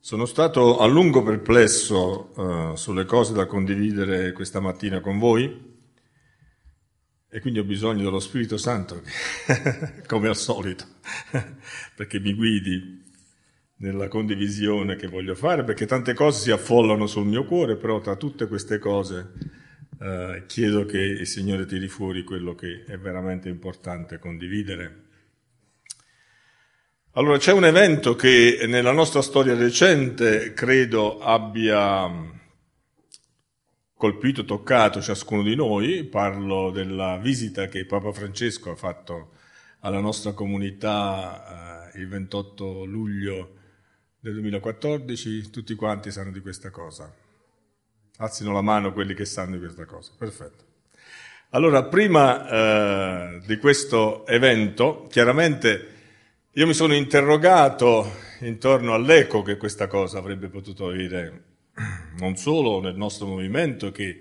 Sono stato a lungo perplesso sulle cose da condividere questa mattina con voi e quindi ho bisogno dello Spirito Santo, come al solito, perché mi guidi nella condivisione che voglio fare, perché tante cose si affollano sul mio cuore, però tra tutte queste cose chiedo che il Signore tiri fuori quello che è veramente importante condividere. Allora, c'è un evento che nella nostra storia recente credo abbia colpito, toccato ciascuno di noi. Parlo della visita che Papa Francesco ha fatto alla nostra comunità il 28 luglio del 2014. Tutti quanti sanno di questa cosa? Alzino la mano quelli che sanno di questa cosa. Perfetto. Allora, prima di questo evento, chiaramente io mi sono interrogato intorno all'eco che questa cosa avrebbe potuto avere, non solo nel nostro movimento che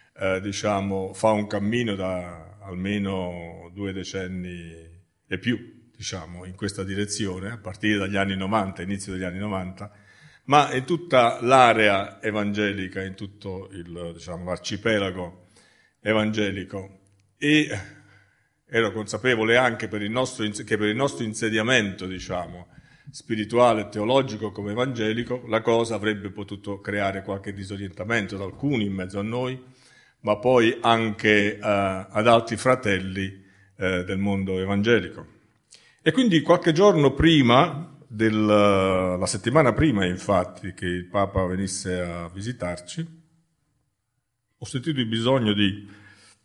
fa un cammino da almeno 2 decenni e più, in questa direzione, a partire dagli anni 90, inizio degli anni 90, ma in tutta l'area evangelica, in tutto l'arcipelago evangelico. E ero consapevole anche che per il nostro insediamento, spirituale e teologico come evangelico, la cosa avrebbe potuto creare qualche disorientamento ad alcuni in mezzo a noi, ma poi anche ad altri fratelli del mondo evangelico. E quindi qualche giorno prima, la settimana prima infatti che il Papa venisse a visitarci, ho sentito il bisogno di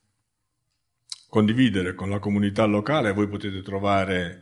condividere con la comunità locale. Voi potete trovare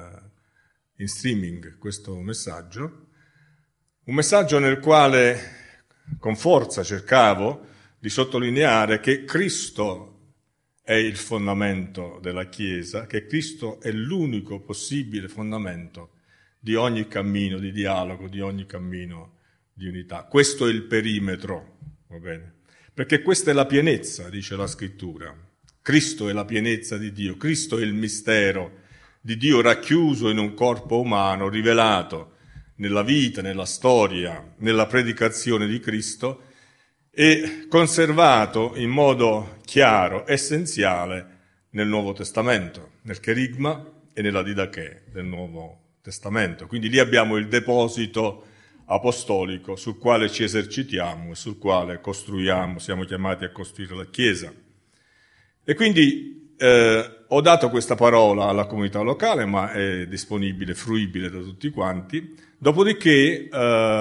in streaming questo messaggio, un messaggio nel quale con forza cercavo di sottolineare che Cristo è il fondamento della Chiesa, che Cristo è l'unico possibile fondamento di ogni cammino di dialogo, di ogni cammino di unità. Questo è il perimetro, va bene? Perché questa è la pienezza, dice la Scrittura. Cristo è la pienezza di Dio, Cristo è il mistero di Dio racchiuso in un corpo umano, rivelato nella vita, nella storia, nella predicazione di Cristo e conservato in modo chiaro, essenziale nel Nuovo Testamento, nel Cherigma e nella Didache del Nuovo Testamento. Quindi lì abbiamo il deposito apostolico sul quale ci esercitiamo e sul quale costruiamo, siamo chiamati a costruire la Chiesa. E quindi ho dato questa parola alla comunità locale, ma è disponibile, fruibile da tutti quanti. Dopodiché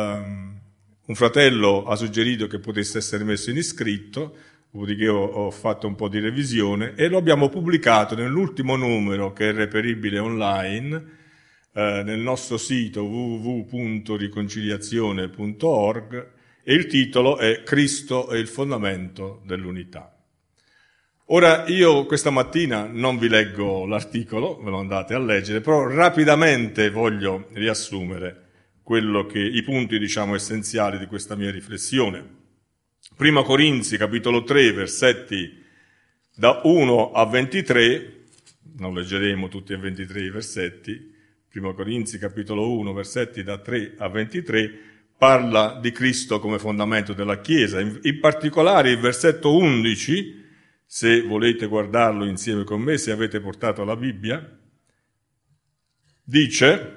un fratello ha suggerito che potesse essere messo in iscritto, dopodiché ho fatto un po' di revisione e lo abbiamo pubblicato nell'ultimo numero che è reperibile online nel nostro sito www.riconciliazione.org e il titolo è Cristo è il fondamento dell'unità. Ora, io questa mattina non vi leggo l'articolo, ve lo andate a leggere, però rapidamente voglio riassumere i punti, essenziali di questa mia riflessione. Prima Corinzi, capitolo 3, versetti da 1 a 23, non leggeremo tutti e 23 i versetti, Prima Corinzi, capitolo 1, versetti da 3 a 23, parla di Cristo come fondamento della Chiesa, in particolare il versetto 11, se volete guardarlo insieme con me, se avete portato la Bibbia, dice: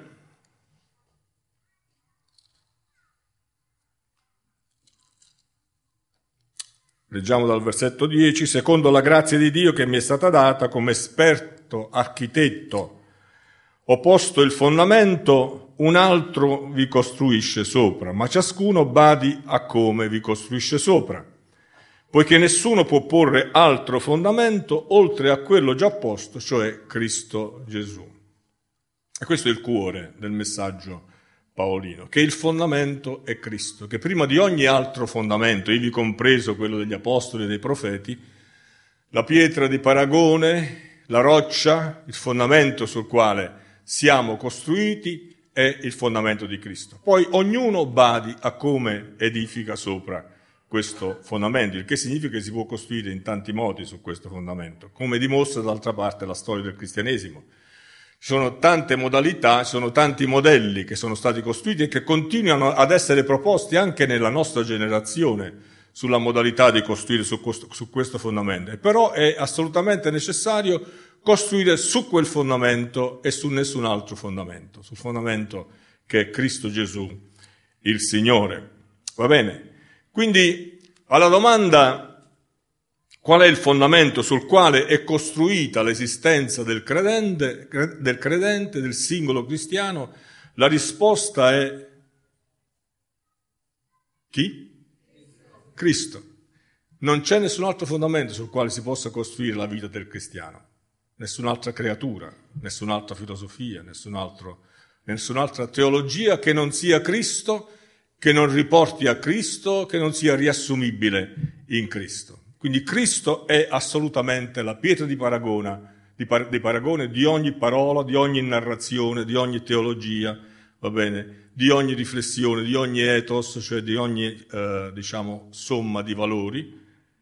leggiamo dal versetto 10, secondo la grazia di Dio che mi è stata data come esperto architetto, ho posto il fondamento, un altro vi costruisce sopra, ma ciascuno badi a come vi costruisce sopra. Poiché nessuno può porre altro fondamento oltre a quello già posto, cioè Cristo Gesù. E questo è il cuore del messaggio paolino, che il fondamento è Cristo, che prima di ogni altro fondamento, ivi compreso quello degli apostoli e dei profeti, la pietra di paragone, la roccia, il fondamento sul quale siamo costruiti è il fondamento di Cristo. Poi ognuno badi a come edifica sopra questo fondamento, il che significa che si può costruire in tanti modi su questo fondamento, come dimostra d'altra parte la storia del cristianesimo. sono tante modalità, sono tanti modelli che sono stati costruiti e che continuano ad essere proposti anche nella nostra generazione sulla modalità di costruire su questo fondamento. Però è assolutamente necessario costruire su quel fondamento e su nessun altro fondamento, sul fondamento che è Cristo Gesù, il Signore. Va bene? Quindi alla domanda qual è il fondamento sul quale è costruita l'esistenza del credente, del singolo cristiano, la risposta è chi? Cristo. Non c'è nessun altro fondamento sul quale si possa costruire la vita del cristiano, nessun'altra creatura, nessun'altra filosofia, nessun'altra teologia che non sia Cristo, che non riporti a Cristo, che non sia riassumibile in Cristo. Quindi Cristo è assolutamente la pietra di paragone di ogni parola, di ogni narrazione, di ogni teologia, va bene, di ogni riflessione, di ogni ethos, cioè di ogni, somma di valori.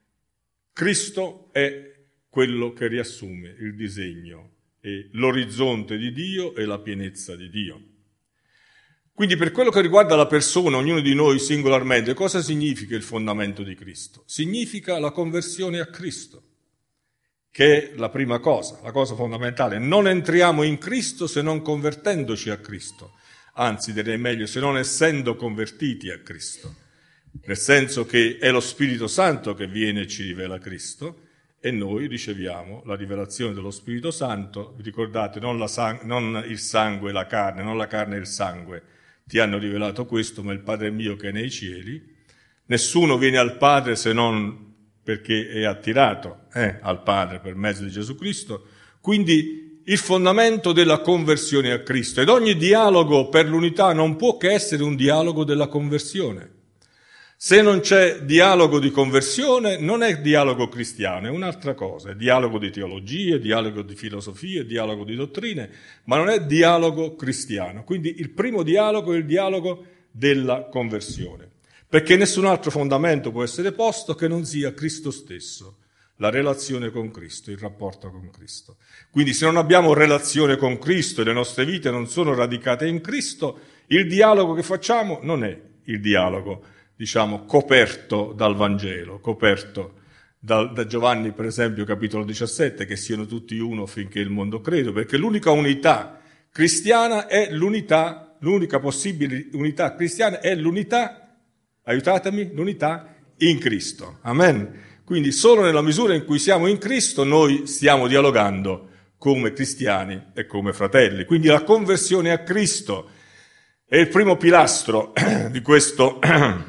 Cristo è quello che riassume il disegno e l'orizzonte di Dio e la pienezza di Dio. Quindi per quello che riguarda la persona, ognuno di noi singolarmente, cosa significa il fondamento di Cristo? Significa la conversione a Cristo, che è la prima cosa, la cosa fondamentale. Non entriamo in Cristo se non convertendoci a Cristo, anzi direi meglio, se non essendo convertiti a Cristo, nel senso che è lo Spirito Santo che viene e ci rivela Cristo, e noi riceviamo la rivelazione dello Spirito Santo. Vi ricordate, non il sangue e la carne, non la carne e il sangue ti hanno rivelato questo, ma il Padre mio che è nei cieli. Nessuno viene al Padre se non perché è attirato al Padre per mezzo di Gesù Cristo. Quindi il fondamento della conversione a Cristo. Ed ogni dialogo per l'unità non può che essere un dialogo della conversione. Se non c'è dialogo di conversione, non è dialogo cristiano, è un'altra cosa, è dialogo di teologie, dialogo di filosofie, dialogo di dottrine, ma non è dialogo cristiano. Quindi il primo dialogo è il dialogo della conversione, perché nessun altro fondamento può essere posto che non sia Cristo stesso, la relazione con Cristo, il rapporto con Cristo. Quindi se non abbiamo relazione con Cristo e le nostre vite non sono radicate in Cristo, il dialogo che facciamo non è il dialogo coperto dal Vangelo, coperto da Giovanni, per esempio, capitolo 17, che siano tutti uno finché il mondo crede, perché l'unica unità cristiana è l'unica possibile unità cristiana è l'unità, aiutatemi, l'unità in Cristo. Amen. Quindi solo nella misura in cui siamo in Cristo noi stiamo dialogando come cristiani e come fratelli. Quindi la conversione a Cristo è il primo pilastro di questo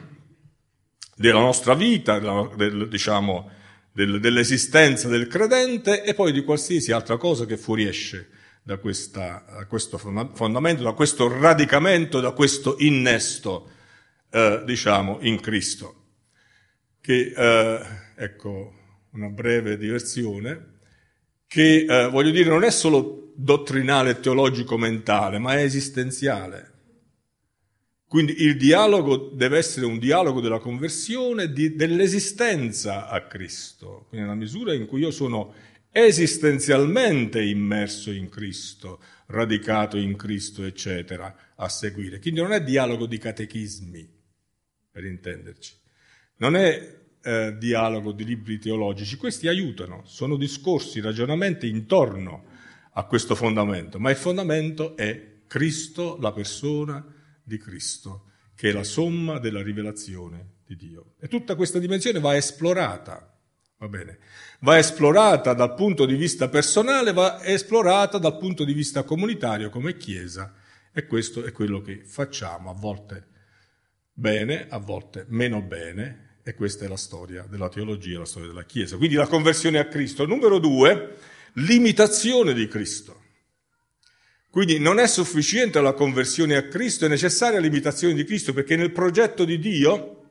della nostra vita, dell'esistenza del credente e poi di qualsiasi altra cosa che fuoriesce da questo fondamento, da questo radicamento, da questo innesto, in Cristo. Che, ecco, una breve diversione, che, voglio dire, non è solo dottrinale, teologico-mentale, ma è esistenziale. Quindi il dialogo deve essere un dialogo della conversione, dell'esistenza a Cristo, quindi nella misura in cui io sono esistenzialmente immerso in Cristo, radicato in Cristo, eccetera, a seguire. Quindi non è dialogo di catechismi, per intenderci, non è dialogo di libri teologici, questi aiutano, sono discorsi, ragionamenti intorno a questo fondamento, ma il fondamento è Cristo, la persona di Cristo, che è la somma della rivelazione di Dio. E tutta questa dimensione va esplorata, va bene? Va esplorata dal punto di vista personale, va esplorata dal punto di vista comunitario come Chiesa, e questo è quello che facciamo, a volte bene, a volte meno bene, e questa è la storia della teologia, la storia della Chiesa. Quindi la conversione a Cristo. Numero 2, l'imitazione di Cristo. Quindi non è sufficiente la conversione a Cristo, è necessaria l'imitazione di Cristo, perché nel progetto di Dio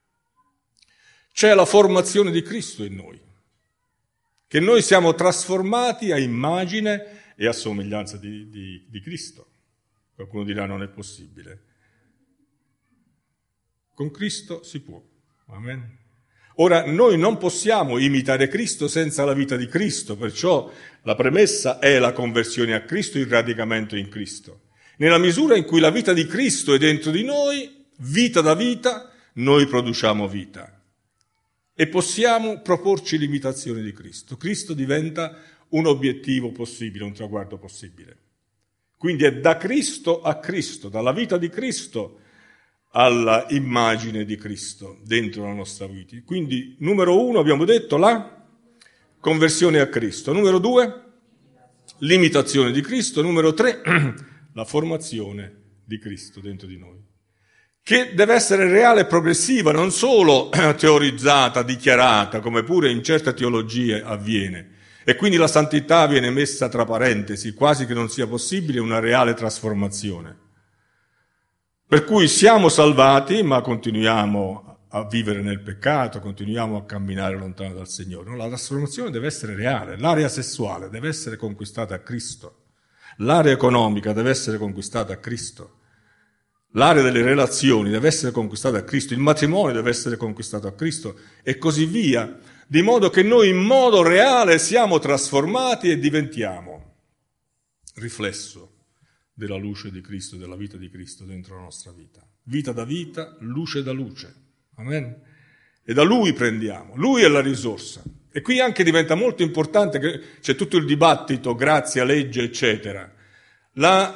c'è la formazione di Cristo in noi, che noi siamo trasformati a immagine e a somiglianza di Cristo. Qualcuno dirà non è possibile. Con Cristo si può. Amen. Ora, noi non possiamo imitare Cristo senza la vita di Cristo, perciò la premessa è la conversione a Cristo, il radicamento in Cristo. Nella misura in cui la vita di Cristo è dentro di noi, vita da vita, noi produciamo vita. E possiamo proporci l'imitazione di Cristo. Cristo diventa un obiettivo possibile, un traguardo possibile. Quindi è da Cristo a Cristo, dalla vita di Cristo alla immagine di Cristo dentro la nostra vita. Quindi, numero 1, abbiamo detto, la conversione a Cristo. Numero 2, l'imitazione di Cristo. Numero 3, la formazione di Cristo dentro di noi, che deve essere reale e progressiva, non solo teorizzata, dichiarata, come pure in certe teologie avviene. E quindi la santità viene messa tra parentesi, quasi che non sia possibile una reale trasformazione. Per cui siamo salvati, ma continuiamo a vivere nel peccato, continuiamo a camminare lontano dal Signore. La trasformazione deve essere reale, l'area sessuale deve essere conquistata a Cristo, l'area economica deve essere conquistata a Cristo, l'area delle relazioni deve essere conquistata a Cristo, il matrimonio deve essere conquistato a Cristo e così via, di modo che noi in modo reale siamo trasformati e diventiamo riflesso della luce di Cristo, della vita di Cristo dentro la nostra vita. Vita da vita, luce da luce. Amen? E da Lui prendiamo. Lui è la risorsa. E qui anche diventa molto importante che c'è tutto il dibattito, grazia, legge, eccetera. La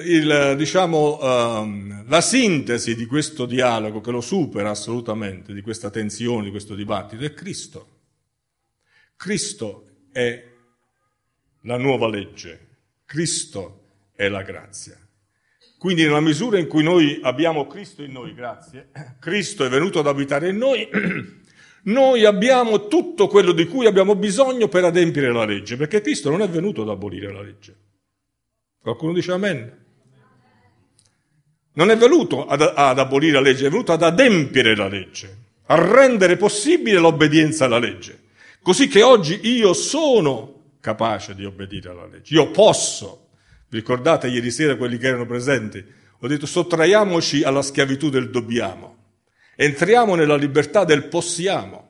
sintesi di questo dialogo, che lo supera assolutamente, di questa tensione, di questo dibattito, è Cristo. Cristo è la nuova legge. Cristo è la grazia. Quindi nella misura in cui noi abbiamo Cristo in noi, grazie, Cristo è venuto ad abitare in noi, noi abbiamo tutto quello di cui abbiamo bisogno per adempiere la legge, perché Cristo non è venuto ad abolire la legge. Qualcuno dice amen? Non è venuto ad abolire la legge, è venuto ad adempiere la legge, a rendere possibile l'obbedienza alla legge, così che oggi io sono capace di obbedire alla legge, io posso. Vi ricordate ieri sera quelli che erano presenti? Ho detto sottraiamoci alla schiavitù del dobbiamo, entriamo nella libertà del possiamo.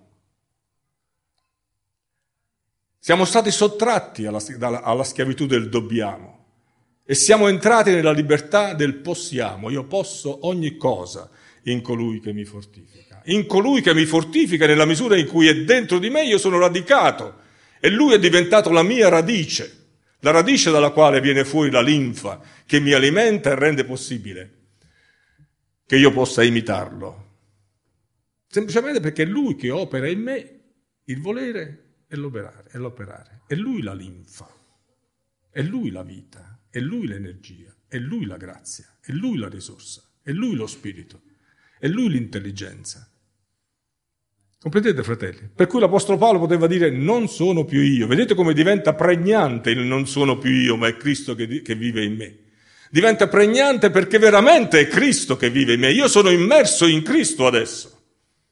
Siamo stati sottratti alla schiavitù del dobbiamo e siamo entrati nella libertà del possiamo. Io posso ogni cosa in colui che mi fortifica. In colui che mi fortifica nella misura in cui è dentro di me io sono radicato e lui è diventato la mia radice. La radice dalla quale viene fuori la linfa che mi alimenta e rende possibile che io possa imitarlo. Semplicemente perché è Lui che opera in me il volere e l'operare. È Lui la linfa, è Lui la vita, è Lui l'energia, è Lui la grazia, è Lui la risorsa, è Lui lo spirito, è Lui l'intelligenza. Comprendete, fratelli? Per cui l'Apostolo Paolo poteva dire non sono più io. Vedete come diventa pregnante il non sono più io, ma è Cristo che vive in me. Diventa pregnante perché veramente è Cristo che vive in me. Io sono immerso in Cristo adesso.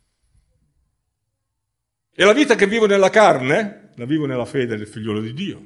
E la vita che vivo nella carne, la vivo nella fede del figliolo di Dio.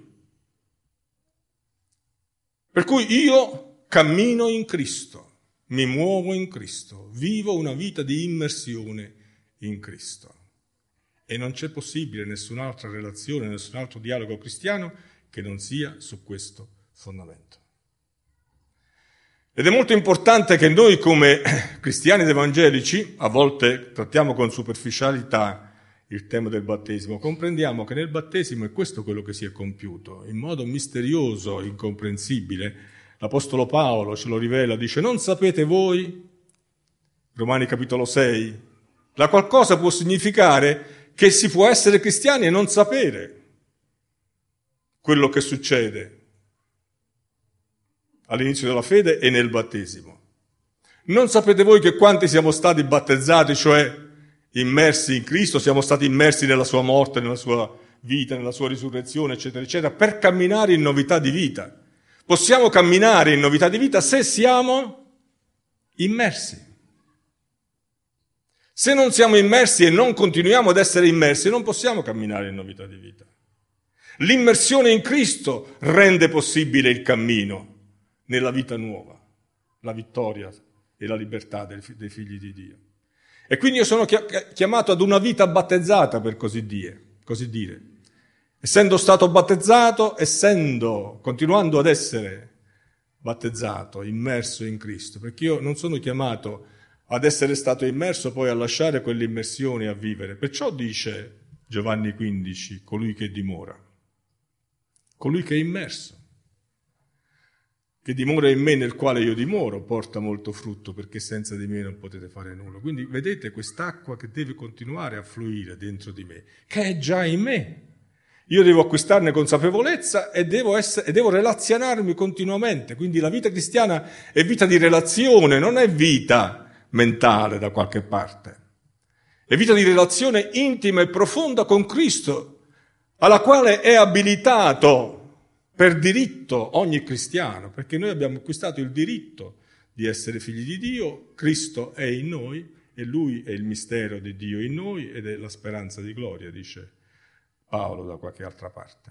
Per cui io cammino in Cristo, mi muovo in Cristo, vivo una vita di immersione in Cristo. E non c'è possibile nessun'altra relazione, nessun altro dialogo cristiano che non sia su questo fondamento. Ed è molto importante che noi come cristiani ed evangelici, a volte trattiamo con superficialità il tema del battesimo, comprendiamo che nel battesimo è questo quello che si è compiuto, in modo misterioso, incomprensibile. L'Apostolo Paolo ce lo rivela, dice, non sapete voi, Romani capitolo 6, la qualcosa può significare che si può essere cristiani e non sapere quello che succede all'inizio della fede e nel battesimo. Non sapete voi che quanti siamo stati battezzati, cioè immersi in Cristo, siamo stati immersi nella sua morte, nella sua vita, nella sua risurrezione, eccetera, eccetera, per camminare in novità di vita. Possiamo camminare in novità di vita se siamo immersi. Se non siamo immersi e non continuiamo ad essere immersi, non possiamo camminare in novità di vita. L'immersione in Cristo rende possibile il cammino nella vita nuova, la vittoria e la libertà dei figli di Dio. E quindi io sono chiamato ad una vita battezzata, per così dire. Essendo stato battezzato, continuando ad essere battezzato, immerso in Cristo, perché io non sono chiamato ad essere stato immerso, poi a lasciare quell'immersione e a vivere. Perciò dice Giovanni 15, colui che dimora, colui che è immerso, che dimora in me, nel quale io dimoro, porta molto frutto, perché senza di me non potete fare nulla. Quindi vedete quest'acqua che deve continuare a fluire dentro di me, che è già in me. Io devo acquistarne consapevolezza e devo relazionarmi continuamente. Quindi la vita cristiana è vita di relazione, non è vita mentale da qualche parte. È vita di relazione intima e profonda con Cristo, alla quale è abilitato per diritto ogni cristiano, perché noi abbiamo acquistato il diritto di essere figli di Dio, Cristo è in noi e Lui è il mistero di Dio in noi ed è la speranza di gloria, dice Paolo da qualche altra parte.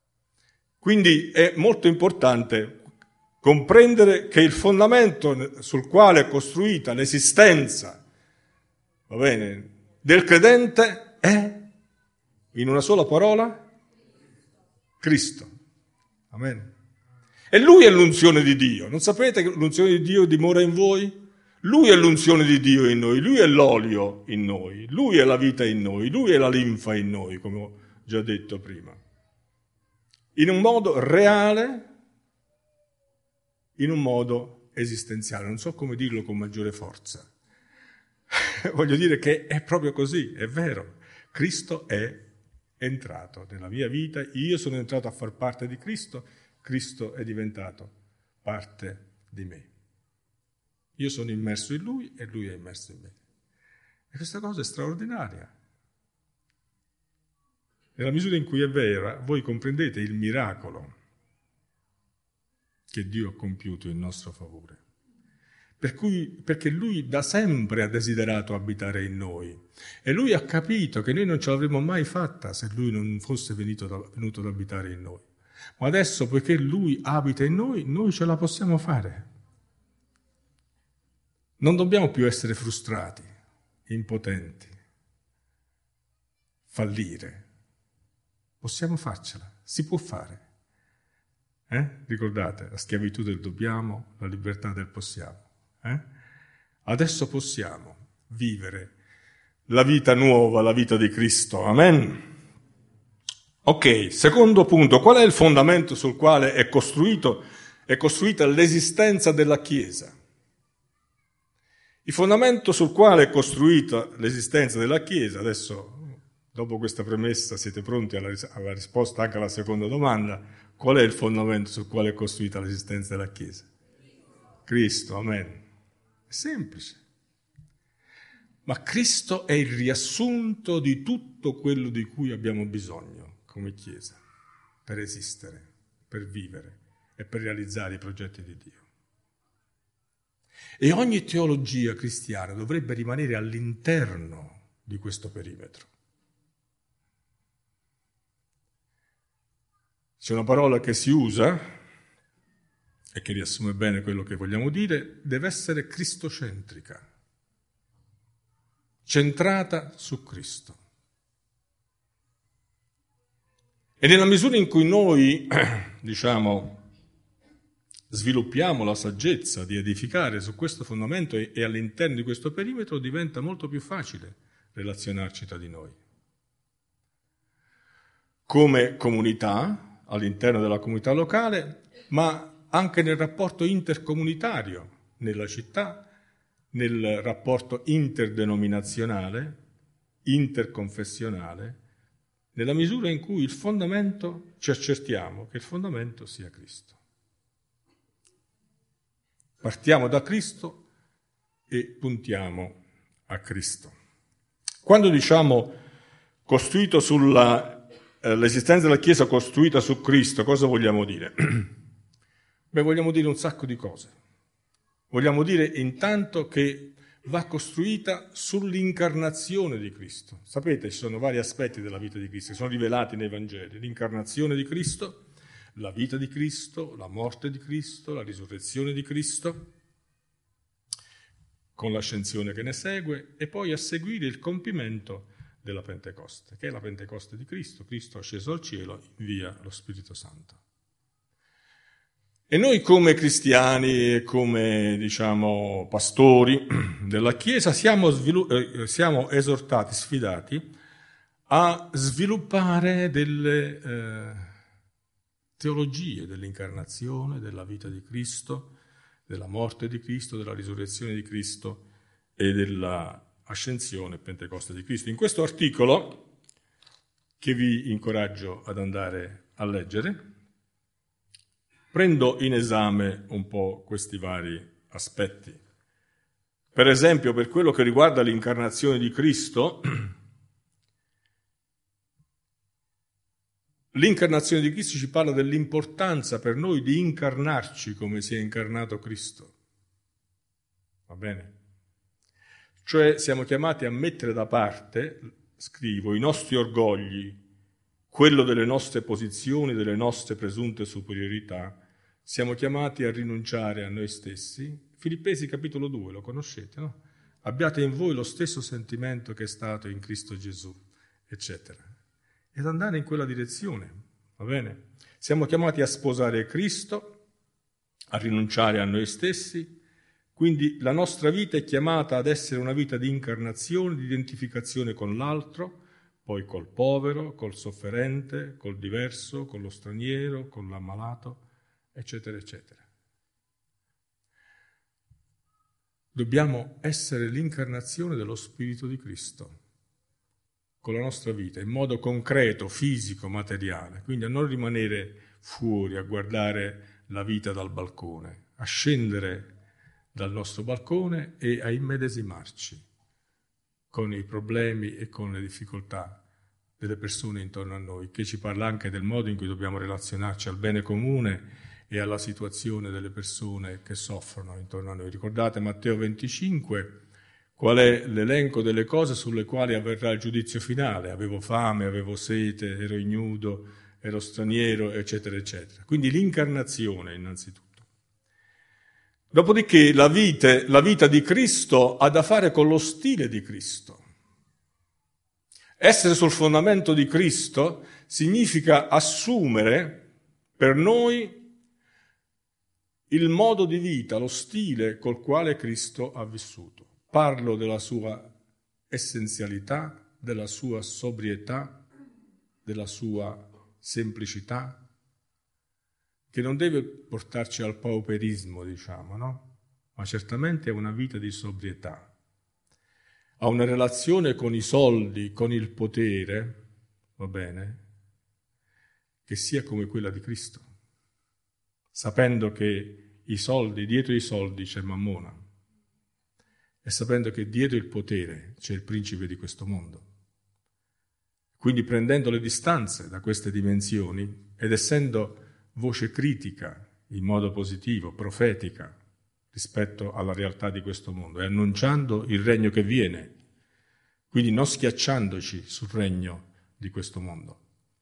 Quindi è molto importante comprendere che il fondamento sul quale è costruita l'esistenza, va bene, del credente è, in una sola parola, Cristo. Amen. E Lui è l'unzione di Dio. Non sapete che l'unzione di Dio dimora in voi? Lui è l'unzione di Dio in noi, Lui è l'olio in noi, Lui è la vita in noi, Lui è la linfa in noi, come ho già detto prima. In un modo reale, in un modo esistenziale. Non so come dirlo con maggiore forza. Voglio dire che è proprio così, è vero. Cristo è entrato nella mia vita, io sono entrato a far parte di Cristo, Cristo è diventato parte di me. Io sono immerso in Lui e Lui è immerso in me. E questa cosa è straordinaria. Nella misura in cui è vera, voi comprendete il miracolo che Dio ha compiuto in nostro favore. Perché Lui da sempre ha desiderato abitare in noi e Lui ha capito che noi non ce l'avremmo mai fatta se Lui non fosse venuto ad abitare in noi. Ma adesso, poiché Lui abita in noi, noi ce la possiamo fare. Non dobbiamo più essere frustrati, impotenti, fallire. Possiamo farcela, si può fare. Ricordate, la schiavitù del dobbiamo, la libertà del possiamo. Adesso possiamo vivere la vita nuova, la vita di Cristo. Amen. Ok, secondo punto, qual è il fondamento sul quale è costruita l'esistenza della Chiesa? Il fondamento sul quale è costruita l'esistenza della Chiesa, adesso dopo questa premessa siete pronti alla risposta anche alla seconda domanda, qual è il fondamento sul quale è costruita l'esistenza della Chiesa? Cristo, amen. È semplice. Ma Cristo è il riassunto di tutto quello di cui abbiamo bisogno come Chiesa per esistere, per vivere e per realizzare i progetti di Dio. E ogni teologia cristiana dovrebbe rimanere all'interno di questo perimetro. C'è una parola che si usa e che riassume bene quello che vogliamo dire, deve essere cristocentrica, centrata su Cristo. E nella misura in cui noi, sviluppiamo la saggezza di edificare su questo fondamento e all'interno di questo perimetro, diventa molto più facile relazionarci tra di noi. Come comunità, all'interno della comunità locale, ma anche nel rapporto intercomunitario nella città, nel rapporto interdenominazionale, interconfessionale, nella misura in cui il fondamento, ci accertiamo che il fondamento sia Cristo. Partiamo da Cristo e puntiamo a Cristo. Quando diciamo l'esistenza della Chiesa costruita su Cristo, cosa vogliamo dire? Vogliamo dire un sacco di cose. Vogliamo dire intanto che va costruita sull'incarnazione di Cristo. Sapete, ci sono vari aspetti della vita di Cristo che sono rivelati nei Vangeli. L'incarnazione di Cristo, la vita di Cristo, la morte di Cristo, la risurrezione di Cristo. con l'ascensione che ne segue, e poi a seguire il compimento della Pentecoste, che è la Pentecoste di Cristo. Cristo è sceso al cielo, invia lo Spirito Santo. E noi come cristiani e come, pastori della Chiesa siamo esortati, sfidati a sviluppare delle teologie dell'incarnazione, della vita di Cristo, della morte di Cristo, della risurrezione di Cristo e della ascensione e Pentecoste di Cristo. In questo articolo, che vi incoraggio ad andare a leggere, prendo in esame un po' questi vari aspetti. Per esempio, per quello che riguarda l'incarnazione di Cristo, l'incarnazione di Cristo ci parla dell'importanza per noi di incarnarci come si è incarnato Cristo. Va bene? Cioè siamo chiamati a mettere da parte, scrivo, i nostri orgogli, quello delle nostre posizioni, delle nostre presunte superiorità. Siamo chiamati a rinunciare a noi stessi. Filippesi capitolo 2, lo conoscete, no? Abbiate in voi lo stesso sentimento che è stato in Cristo Gesù, eccetera. Ed andare in quella direzione, va bene? Siamo chiamati a sposare Cristo, a rinunciare a noi stessi, quindi la nostra vita è chiamata ad essere una vita di incarnazione, di identificazione con l'altro, poi col povero, col sofferente, col diverso, con lo straniero, con l'ammalato, eccetera, eccetera. Dobbiamo essere l'incarnazione dello Spirito di Cristo con la nostra vita, in modo concreto, fisico, materiale, quindi a non rimanere fuori a guardare la vita dal balcone, a scendere dal nostro balcone e a immedesimarci con i problemi e con le difficoltà delle persone intorno a noi, che ci parla anche del modo in cui dobbiamo relazionarci al bene comune e alla situazione delle persone che soffrono intorno a noi. Ricordate Matteo 25, qual è l'elenco delle cose sulle quali avverrà il giudizio finale? Avevo fame, avevo sete, ero ignudo, ero straniero, eccetera, eccetera. Quindi l'incarnazione innanzitutto. Dopodiché la vita di Cristo ha da fare con lo stile di Cristo. Essere sul fondamento di Cristo significa assumere per noi il modo di vita, lo stile col quale Cristo ha vissuto. Parlo della sua essenzialità, della sua sobrietà, della sua semplicità, che non deve portarci al pauperismo, no? Ma certamente è una vita di sobrietà. Ha una relazione con i soldi, con il potere, va bene, che sia come quella di Cristo, sapendo che dietro i soldi c'è Mammona, e sapendo che dietro il potere c'è il principe di questo mondo. Quindi prendendo le distanze da queste dimensioni ed essendo voce critica in modo positivo, profetica, rispetto alla realtà di questo mondo e annunciando il regno che viene, quindi non schiacciandoci sul regno di questo mondo.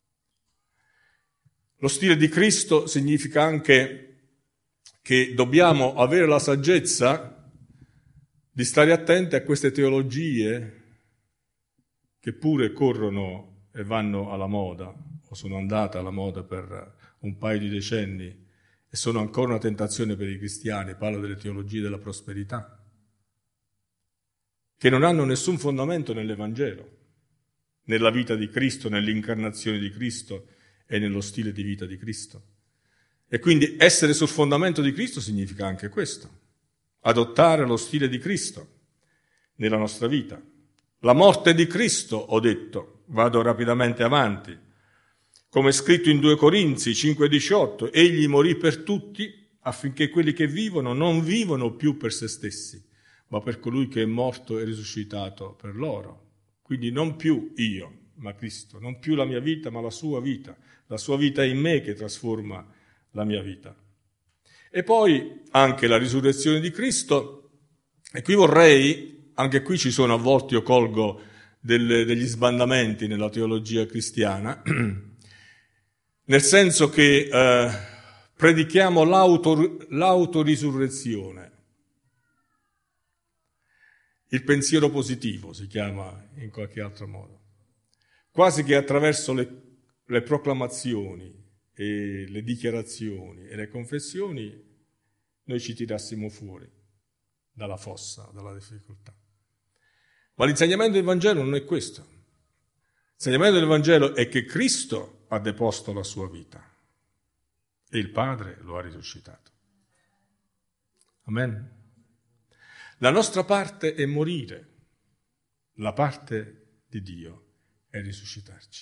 Lo stile di Cristo significa anche che dobbiamo avere la saggezza di stare attenti a queste teologie che pure corrono e vanno alla moda, o sono andate alla moda per un paio di decenni, e sono ancora una tentazione per i cristiani. Parlo delle teologie della prosperità, che non hanno nessun fondamento nell'Evangelo, nella vita di Cristo, nell'incarnazione di Cristo e nello stile di vita di Cristo. E quindi essere sul fondamento di Cristo significa anche questo, adottare lo stile di Cristo nella nostra vita. La morte di Cristo, ho detto, vado rapidamente avanti. Come è scritto in 2 Corinzi 5,18, egli morì per tutti affinché quelli che vivono non vivono più per se stessi, ma per colui che è morto e risuscitato per loro. Quindi non più io, ma Cristo, non più la mia vita, ma la sua vita è in me che trasforma la mia vita. E poi anche la risurrezione di Cristo, e qui anche qui ci sono a volte, io colgo degli sbandamenti nella teologia cristiana, nel senso che predichiamo l'autorisurrezione. il pensiero positivo si chiama in qualche altro modo, quasi che attraverso le proclamazioni e le dichiarazioni e le confessioni noi ci tirassimo fuori dalla fossa, dalla difficoltà. Ma l'insegnamento del Vangelo non è questo. L'insegnamento del Vangelo è che Cristo ha deposto la sua vita e il Padre lo ha risuscitato. Amen. La nostra parte è morire, la parte di Dio è risuscitarci.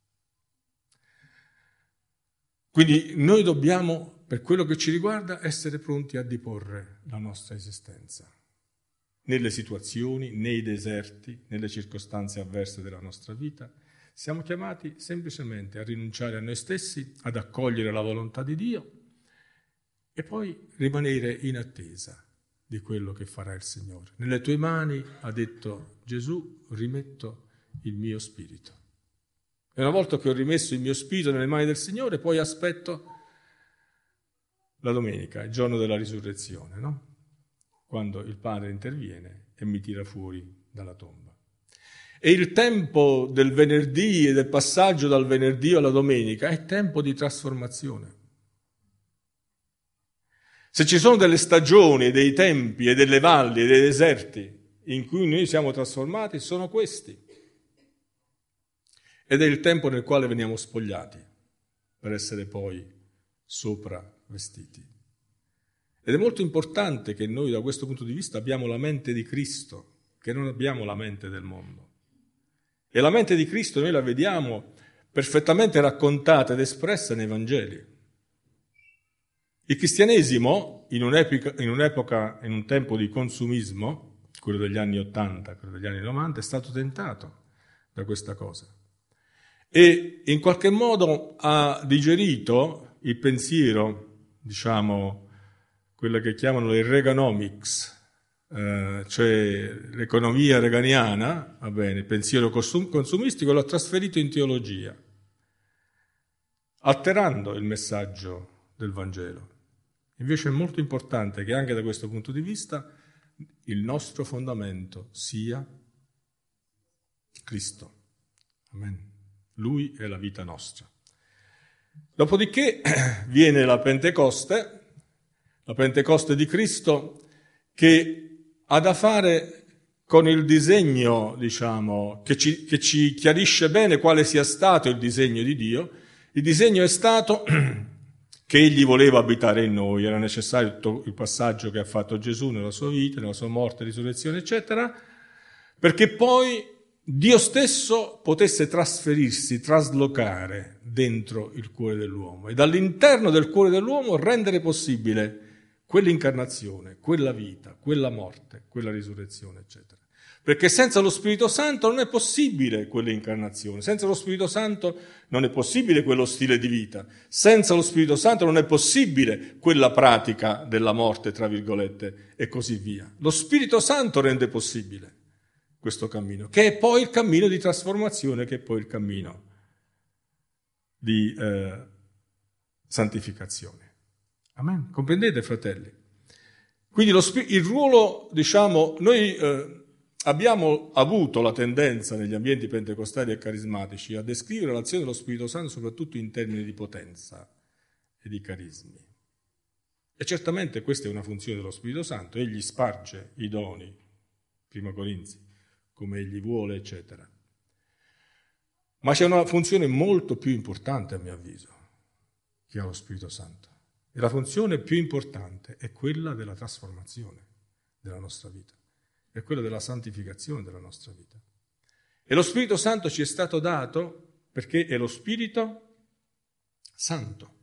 Quindi noi dobbiamo, per quello che ci riguarda, essere pronti a diporre la nostra esistenza nelle situazioni, nei deserti, nelle circostanze avverse della nostra vita. Siamo chiamati semplicemente a rinunciare a noi stessi, ad accogliere la volontà di Dio e poi rimanere in attesa di quello che farà il Signore. Nelle tue mani, ha detto Gesù, rimetto il mio spirito. E una volta che ho rimesso il mio spirito nelle mani del Signore, poi aspetto la domenica, il giorno della risurrezione, no? Quando il Padre interviene e mi tira fuori dalla tomba. E il tempo del venerdì e del passaggio dal venerdì alla domenica è tempo di trasformazione. Se ci sono delle stagioni, dei tempi e delle valli e dei deserti in cui noi siamo trasformati, sono questi. Ed è il tempo nel quale veniamo spogliati per essere poi sopra vestiti. Ed è molto importante che noi da questo punto di vista abbiamo la mente di Cristo, che non abbiamo la mente del mondo. E la mente di Cristo noi la vediamo perfettamente raccontata ed espressa nei Vangeli. Il cristianesimo, in un'epoca, in un tempo di consumismo, quello degli anni 80, quello degli anni 90, è stato tentato da questa cosa. E in qualche modo ha digerito il pensiero, diciamo, quella che chiamano il Reaganomics, cioè l'economia reganiana, va bene, il pensiero consumistico, l'ha trasferito in teologia, alterando il messaggio del Vangelo. Invece è molto importante che anche da questo punto di vista il nostro fondamento sia Cristo. Amen. Lui è la vita nostra. Dopodiché viene la Pentecoste di Cristo, che ha da fare con il disegno, diciamo, che ci chiarisce bene quale sia stato il disegno di Dio. Il disegno è stato che Egli voleva abitare in noi, era necessario tutto il passaggio che ha fatto Gesù nella sua vita, nella sua morte, risurrezione, eccetera, perché poi Dio stesso potesse trasferirsi, traslocare dentro il cuore dell'uomo e dall'interno del cuore dell'uomo rendere possibile quell'incarnazione, quella vita, quella morte, quella risurrezione, eccetera. Perché senza lo Spirito Santo non è possibile quell'incarnazione, senza lo Spirito Santo non è possibile quello stile di vita, senza lo Spirito Santo non è possibile quella pratica della morte, tra virgolette, e così via. Lo Spirito Santo rende possibile questo cammino, che è poi il cammino di trasformazione, che è poi il cammino di santificazione. Amen. Comprendete, fratelli? Quindi il ruolo, diciamo, noi abbiamo avuto la tendenza negli ambienti pentecostali e carismatici a descrivere l'azione dello Spirito Santo soprattutto in termini di potenza e di carismi. E certamente questa è una funzione dello Spirito Santo, egli sparge i doni, primo Corinzi, come egli vuole, eccetera. Ma c'è una funzione molto più importante, a mio avviso, che ha lo Spirito Santo. E la funzione più importante è quella della trasformazione della nostra vita, è quella della santificazione della nostra vita. E lo Spirito Santo ci è stato dato perché è lo Spirito Santo.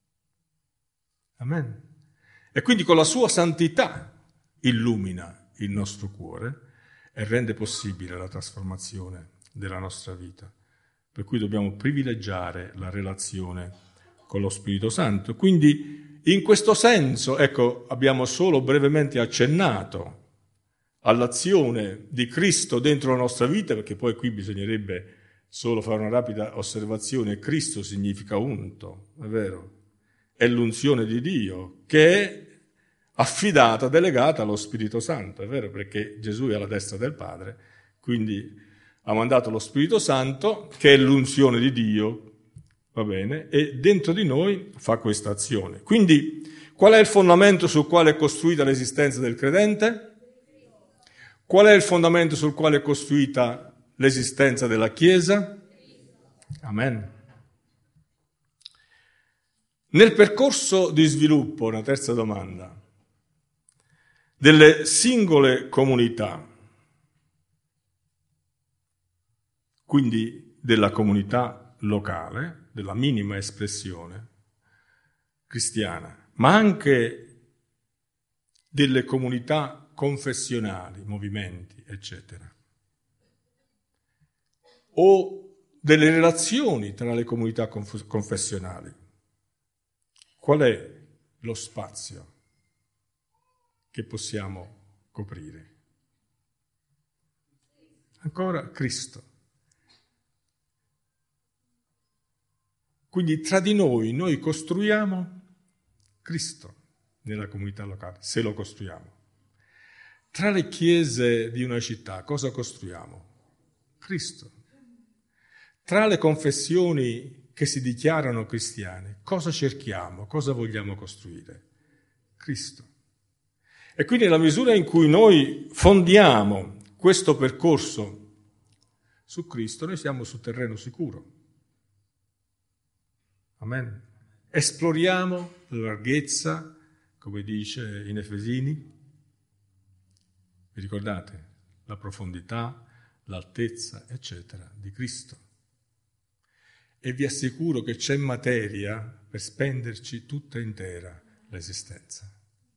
Amen. E quindi con la sua santità illumina il nostro cuore e rende possibile la trasformazione della nostra vita. Per cui dobbiamo privilegiare la relazione con lo Spirito Santo. Quindi in questo senso, ecco, abbiamo solo brevemente accennato all'azione di Cristo dentro la nostra vita, perché poi qui bisognerebbe solo fare una rapida osservazione. Cristo significa unto, è vero? È l'unzione di Dio che affidata, delegata allo Spirito Santo, è vero, perché Gesù è alla destra del Padre, quindi ha mandato lo Spirito Santo, che è l'unzione di Dio, va bene, e dentro di noi fa questa azione. Quindi, qual è il fondamento sul quale è costruita l'esistenza del credente? Qual è il fondamento sul quale è costruita l'esistenza della Chiesa? Amen. Nel percorso di sviluppo, una terza domanda, delle singole comunità, quindi della comunità locale, della minima espressione cristiana, ma anche delle comunità confessionali, movimenti, eccetera, o delle relazioni tra le comunità confessionali. Qual è lo spazio che possiamo coprire? Ancora Cristo. Quindi tra di noi costruiamo Cristo nella comunità locale, se lo costruiamo. Tra le chiese di una città cosa costruiamo? Cristo. Tra le confessioni che si dichiarano cristiane, cosa cerchiamo? Cosa vogliamo costruire? Cristo. E quindi nella misura in cui noi fondiamo questo percorso su Cristo, noi siamo su terreno sicuro. Amen. Esploriamo la larghezza, come dice in Efesini, vi ricordate? La profondità, l'altezza, eccetera, di Cristo. E vi assicuro che c'è materia per spenderci tutta intera l'esistenza.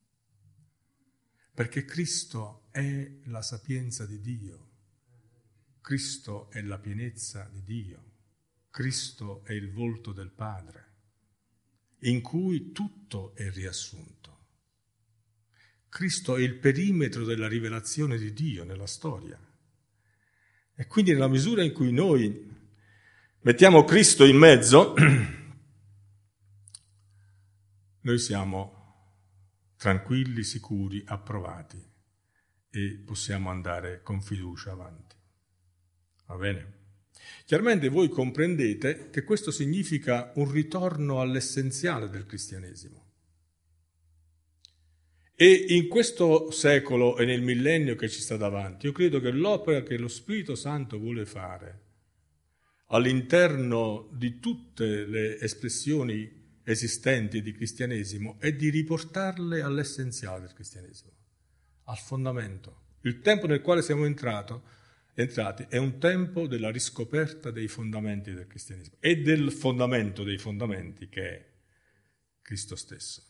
Perché Cristo è la sapienza di Dio, Cristo è la pienezza di Dio, Cristo è il volto del Padre, in cui tutto è riassunto. Cristo è il perimetro della rivelazione di Dio nella storia. E quindi nella misura in cui noi mettiamo Cristo in mezzo, noi siamo tranquilli, sicuri, approvati e possiamo andare con fiducia avanti. Va bene? Chiaramente voi comprendete che questo significa un ritorno all'essenziale del cristianesimo. E in questo secolo e nel millennio che ci sta davanti, io credo che l'opera che lo Spirito Santo vuole fare all'interno di tutte le espressioni esistenti di cristianesimo è di riportarle all'essenziale del cristianesimo, al fondamento. Il tempo nel quale siamo entrati è un tempo della riscoperta dei fondamenti del cristianesimo e del fondamento dei fondamenti che è Cristo stesso.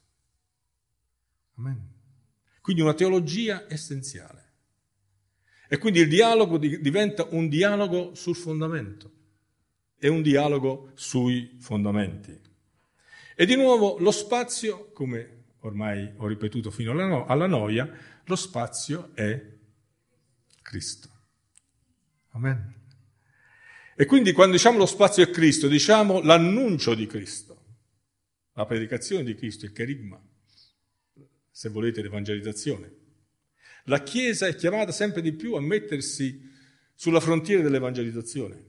Amen. Quindi una teologia essenziale. E quindi il dialogo diventa un dialogo sul fondamento, è un dialogo sui fondamenti. E di nuovo lo spazio, come ormai ho ripetuto fino alla noia, lo spazio è Cristo. Amen. E quindi quando diciamo lo spazio è Cristo, diciamo l'annuncio di Cristo, la predicazione di Cristo, il cherigma, se volete l'evangelizzazione. La Chiesa è chiamata sempre di più a mettersi sulla frontiera dell'evangelizzazione.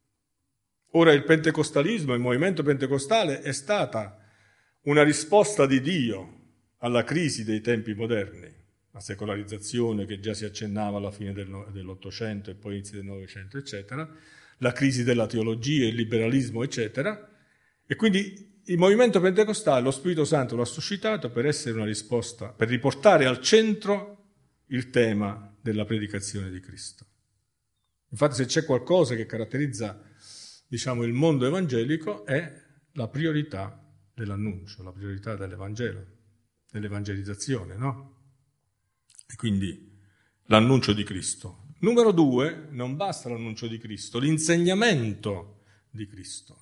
Ora il pentecostalismo, il movimento pentecostale è stata una risposta di Dio alla crisi dei tempi moderni, la secolarizzazione che già si accennava alla fine dell'Ottocento e poi inizio del Novecento, eccetera, la crisi della teologia, il liberalismo, eccetera, e quindi il movimento pentecostale, lo Spirito Santo l'ha suscitato per essere una risposta, per riportare al centro il tema della predicazione di Cristo. Infatti se c'è qualcosa che caratterizza, diciamo, il mondo evangelico è la priorità dell'annuncio, la priorità dell'Evangelo, dell'evangelizzazione, no? E quindi l'annuncio di Cristo. Numero 2, non basta l'annuncio di Cristo, l'insegnamento di Cristo,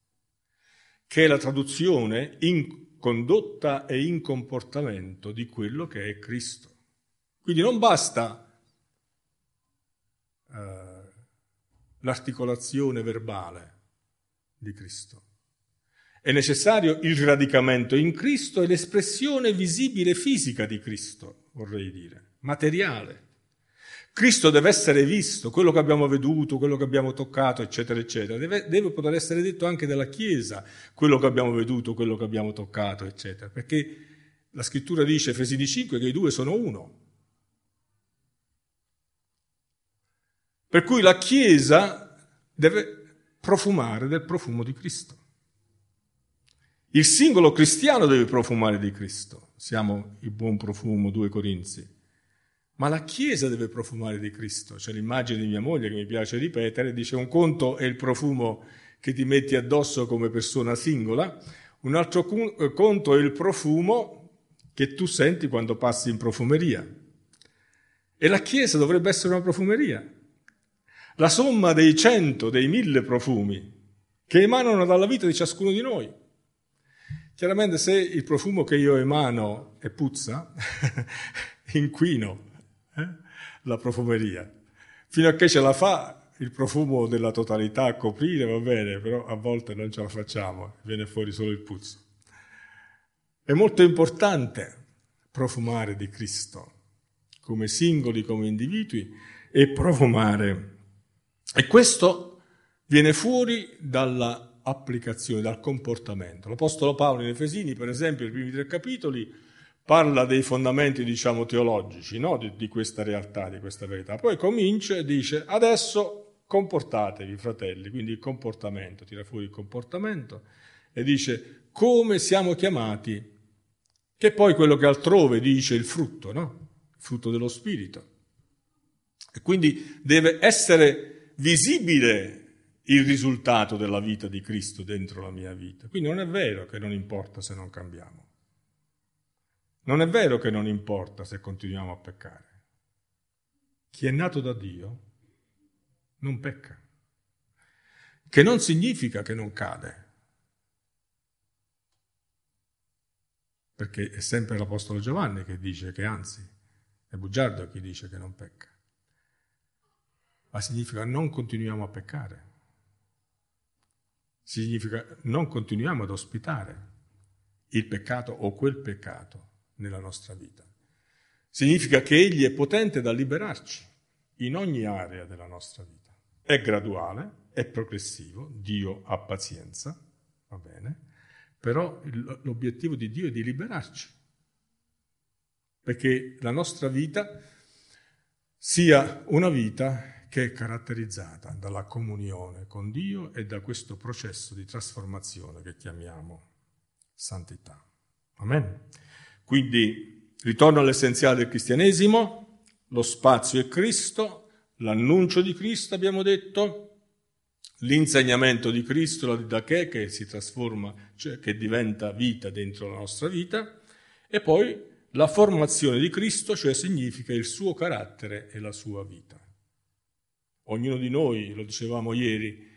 che è la traduzione in condotta e in comportamento di quello che è Cristo. Quindi non basta l'articolazione verbale di Cristo. È necessario il radicamento in Cristo e l'espressione visibile fisica di Cristo, vorrei dire, materiale. Cristo deve essere visto, quello che abbiamo veduto, quello che abbiamo toccato, eccetera, eccetera. Deve poter essere detto anche della Chiesa, quello che abbiamo veduto, quello che abbiamo toccato, eccetera. Perché la Scrittura dice, Efesini 5, che i due sono uno. Per cui la Chiesa deve profumare del profumo di Cristo. Il singolo cristiano deve profumare di Cristo. Siamo il buon profumo, 2 Corinzi. Ma la Chiesa deve profumare di Cristo. C'è l'immagine di mia moglie che mi piace ripetere, dice un conto è il profumo che ti metti addosso come persona singola, un altro conto è il profumo che tu senti quando passi in profumeria. E la Chiesa dovrebbe essere una profumeria. La somma dei 100, dei 1000 profumi che emanano dalla vita di ciascuno di noi. Chiaramente se il profumo che io emano è puzza, inquino la profumeria. Fino a che ce la fa il profumo della totalità a coprire, va bene, però a volte non ce la facciamo, viene fuori solo il puzzo. È molto importante profumare di Cristo, come singoli, come individui, e profumare. E questo viene fuori dalla applicazione, dal comportamento. L'Apostolo Paolo in Efesini, per esempio, i primi 3 capitoli, parla dei fondamenti, diciamo, teologici, no? di questa realtà, di questa verità. Poi comincia e dice, adesso comportatevi, fratelli, quindi il comportamento, tira fuori il comportamento, e dice, come siamo chiamati, che poi quello che altrove dice il frutto, no? Il frutto dello Spirito. E quindi deve essere visibile il risultato della vita di Cristo dentro la mia vita. Quindi non è vero che non importa se non cambiamo. Non è vero che non importa se continuiamo a peccare. Chi è nato da Dio non pecca. Che non significa che non cade. Perché è sempre l'Apostolo Giovanni che dice che anzi, è bugiardo chi dice che non pecca. Ma significa non continuiamo a peccare. Significa non continuiamo ad ospitare il peccato o quel peccato nella nostra vita. Significa che Egli è potente da liberarci in ogni area della nostra vita. È graduale, è progressivo, Dio ha pazienza, va bene, però l'obiettivo di Dio è di liberarci, perché la nostra vita sia una vita che è caratterizzata dalla comunione con Dio e da questo processo di trasformazione che chiamiamo santità. Amen? Quindi ritorno all'essenziale del cristianesimo, lo spazio è Cristo, l'annuncio di Cristo abbiamo detto, l'insegnamento di Cristo, la didaché che si trasforma, cioè che diventa vita dentro la nostra vita, e poi la formazione di Cristo, cioè significa il suo carattere e la sua vita. Ognuno di noi, lo dicevamo ieri,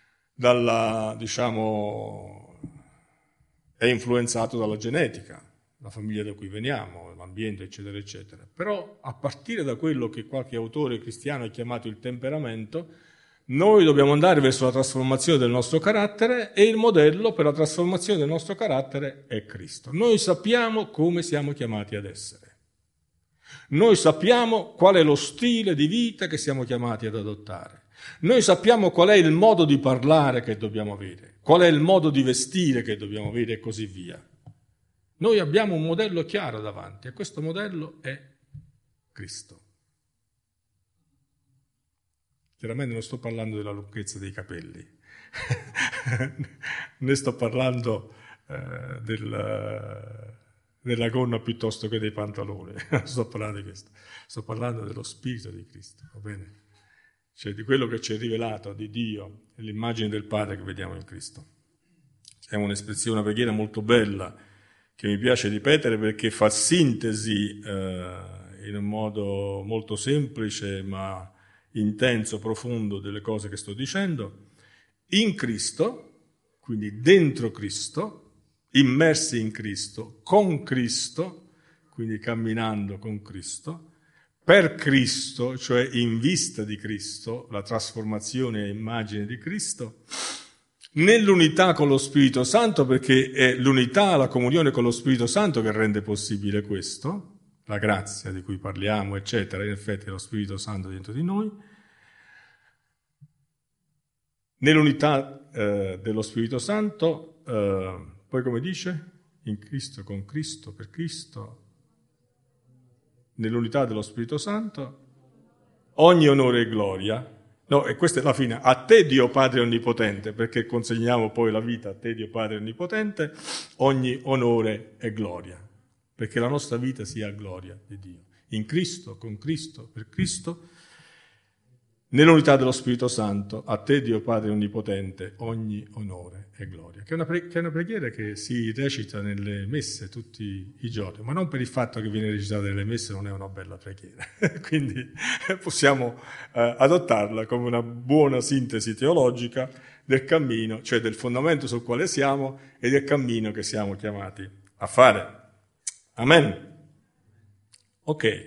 è influenzato dalla genetica, la famiglia da cui veniamo, l'ambiente, eccetera, eccetera. Però a partire da quello che qualche autore cristiano ha chiamato il temperamento, noi dobbiamo andare verso la trasformazione del nostro carattere e il modello per la trasformazione del nostro carattere è Cristo. Noi sappiamo come siamo chiamati ad essere. Noi sappiamo qual è lo stile di vita che siamo chiamati ad adottare. Noi sappiamo qual è il modo di parlare che dobbiamo avere, qual è il modo di vestire che dobbiamo avere e così via. Noi abbiamo un modello chiaro davanti e questo modello è Cristo. Chiaramente non sto parlando della lunghezza dei capelli, ne sto parlando della gonna piuttosto che dei pantaloni, non sto parlando di questo, sto parlando dello Spirito di Cristo, va bene? Cioè di quello che ci è rivelato di Dio e l'immagine del Padre che vediamo in Cristo. È un'espressione, una preghiera molto bella che mi piace ripetere perché fa sintesi in un modo molto semplice ma intenso, profondo delle cose che sto dicendo. In Cristo, quindi dentro Cristo, immersi in Cristo, con Cristo, quindi camminando con Cristo, per Cristo, cioè in vista di Cristo, la trasformazione a immagine di Cristo, nell'unità con lo Spirito Santo, perché è l'unità, la comunione con lo Spirito Santo che rende possibile questo, la grazia di cui parliamo, eccetera, in effetti è lo Spirito Santo dentro di noi, nell'unità dello Spirito Santo, poi come dice? In Cristo, con Cristo, per Cristo, nell'unità dello Spirito Santo, ogni onore e gloria. No, e questa è la fine. A te, Dio Padre Onnipotente, perché consegniamo poi la vita a te, Dio Padre Onnipotente, ogni onore e gloria, perché la nostra vita sia gloria di Dio. In Cristo, con Cristo, per Cristo, nell'unità dello Spirito Santo, a te, Dio Padre Onnipotente, ogni onore e gloria. Che è una preghiera che si recita nelle messe tutti i giorni, ma non per il fatto che viene recitata nelle messe non è una bella preghiera. Quindi possiamo adottarla come una buona sintesi teologica del cammino, cioè del fondamento sul quale siamo e del cammino che siamo chiamati a fare. Amen. Ok.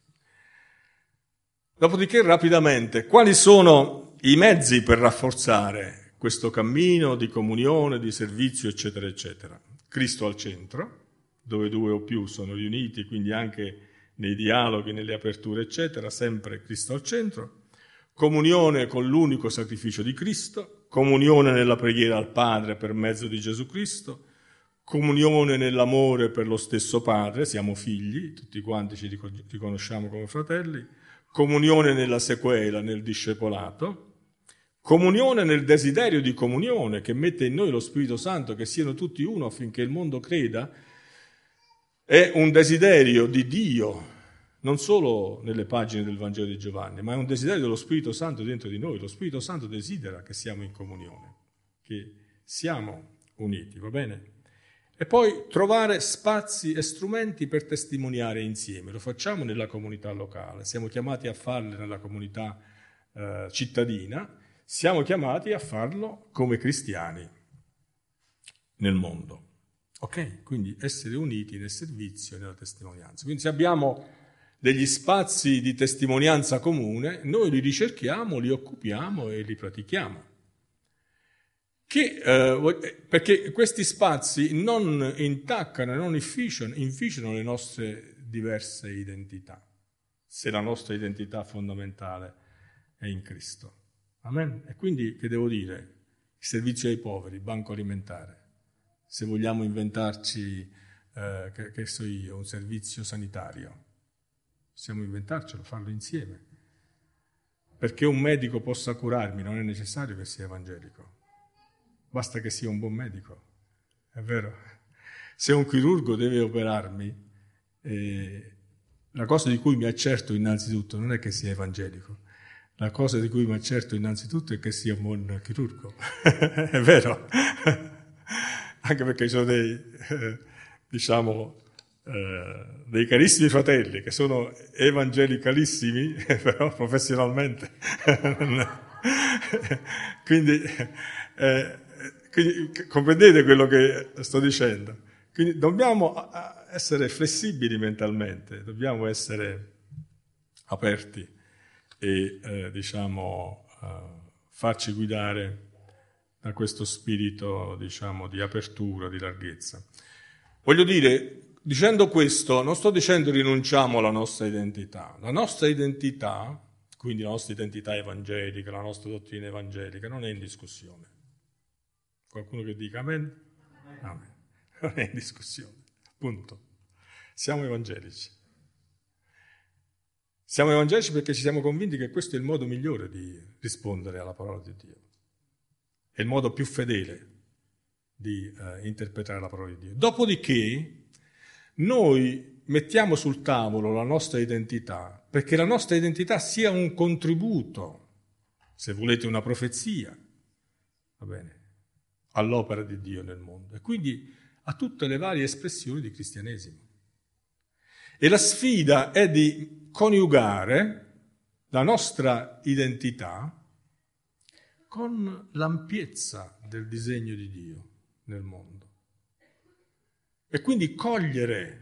Dopodiché, rapidamente, quali sono i mezzi per rafforzare questo cammino di comunione, di servizio, eccetera, eccetera? Cristo al centro, dove due o più sono riuniti, quindi anche nei dialoghi, nelle aperture, eccetera, sempre Cristo al centro. Comunione con l'unico sacrificio di Cristo, comunione nella preghiera al Padre per mezzo di Gesù Cristo, comunione nell'amore per lo stesso Padre, siamo figli, tutti quanti ci riconosciamo come fratelli, comunione nella sequela, nel discepolato, comunione nel desiderio di comunione che mette in noi lo Spirito Santo, che siano tutti uno affinché il mondo creda, è un desiderio di Dio, non solo nelle pagine del Vangelo di Giovanni, ma è un desiderio dello Spirito Santo dentro di noi. Lo Spirito Santo desidera che siamo in comunione, che siamo uniti, va bene? E poi trovare spazi e strumenti per testimoniare insieme. Lo facciamo nella comunità locale, siamo chiamati a farlo nella comunità cittadina, siamo chiamati a farlo come cristiani nel mondo. Ok? Quindi essere uniti nel servizio e nella testimonianza. Quindi se abbiamo degli spazi di testimonianza comune, noi li ricerchiamo, li occupiamo e li pratichiamo. Perché questi spazi non intaccano, non inficiano le nostre diverse identità, se la nostra identità fondamentale è in Cristo. Amen? E quindi, che devo dire? Il servizio ai poveri, banco alimentare. Se vogliamo inventarci, che so io, un servizio sanitario, possiamo inventarcelo, farlo insieme. Perché un medico possa curarmi non è necessario che sia evangelico. Basta che sia un buon medico, è vero? Se un chirurgo deve operarmi, la cosa di cui mi accerto innanzitutto non è che sia evangelico, la cosa di cui mi accerto innanzitutto è che sia un buon chirurgo, è vero? Anche perché ci sono dei carissimi fratelli che sono evangelicalissimi, però professionalmente. Quindi comprendete quello che sto dicendo? Quindi dobbiamo essere flessibili mentalmente, dobbiamo essere aperti e farci guidare da questo spirito di apertura, di larghezza. Voglio dire, dicendo questo, non sto dicendo rinunciamo alla nostra identità. La nostra identità, quindi la nostra identità evangelica, la nostra dottrina evangelica, non è in discussione. Qualcuno che dica amen? Amen. Non è in discussione, punto. Siamo evangelici. Siamo evangelici perché ci siamo convinti che questo è il modo migliore di rispondere alla parola di Dio. È il modo più fedele di interpretare la parola di Dio. Dopodiché noi mettiamo sul tavolo la nostra identità perché la nostra identità sia un contributo, se volete una profezia, va bene, all'opera di Dio nel mondo e quindi a tutte le varie espressioni di cristianesimo. E la sfida è di coniugare la nostra identità con l'ampiezza del disegno di Dio nel mondo. E quindi cogliere,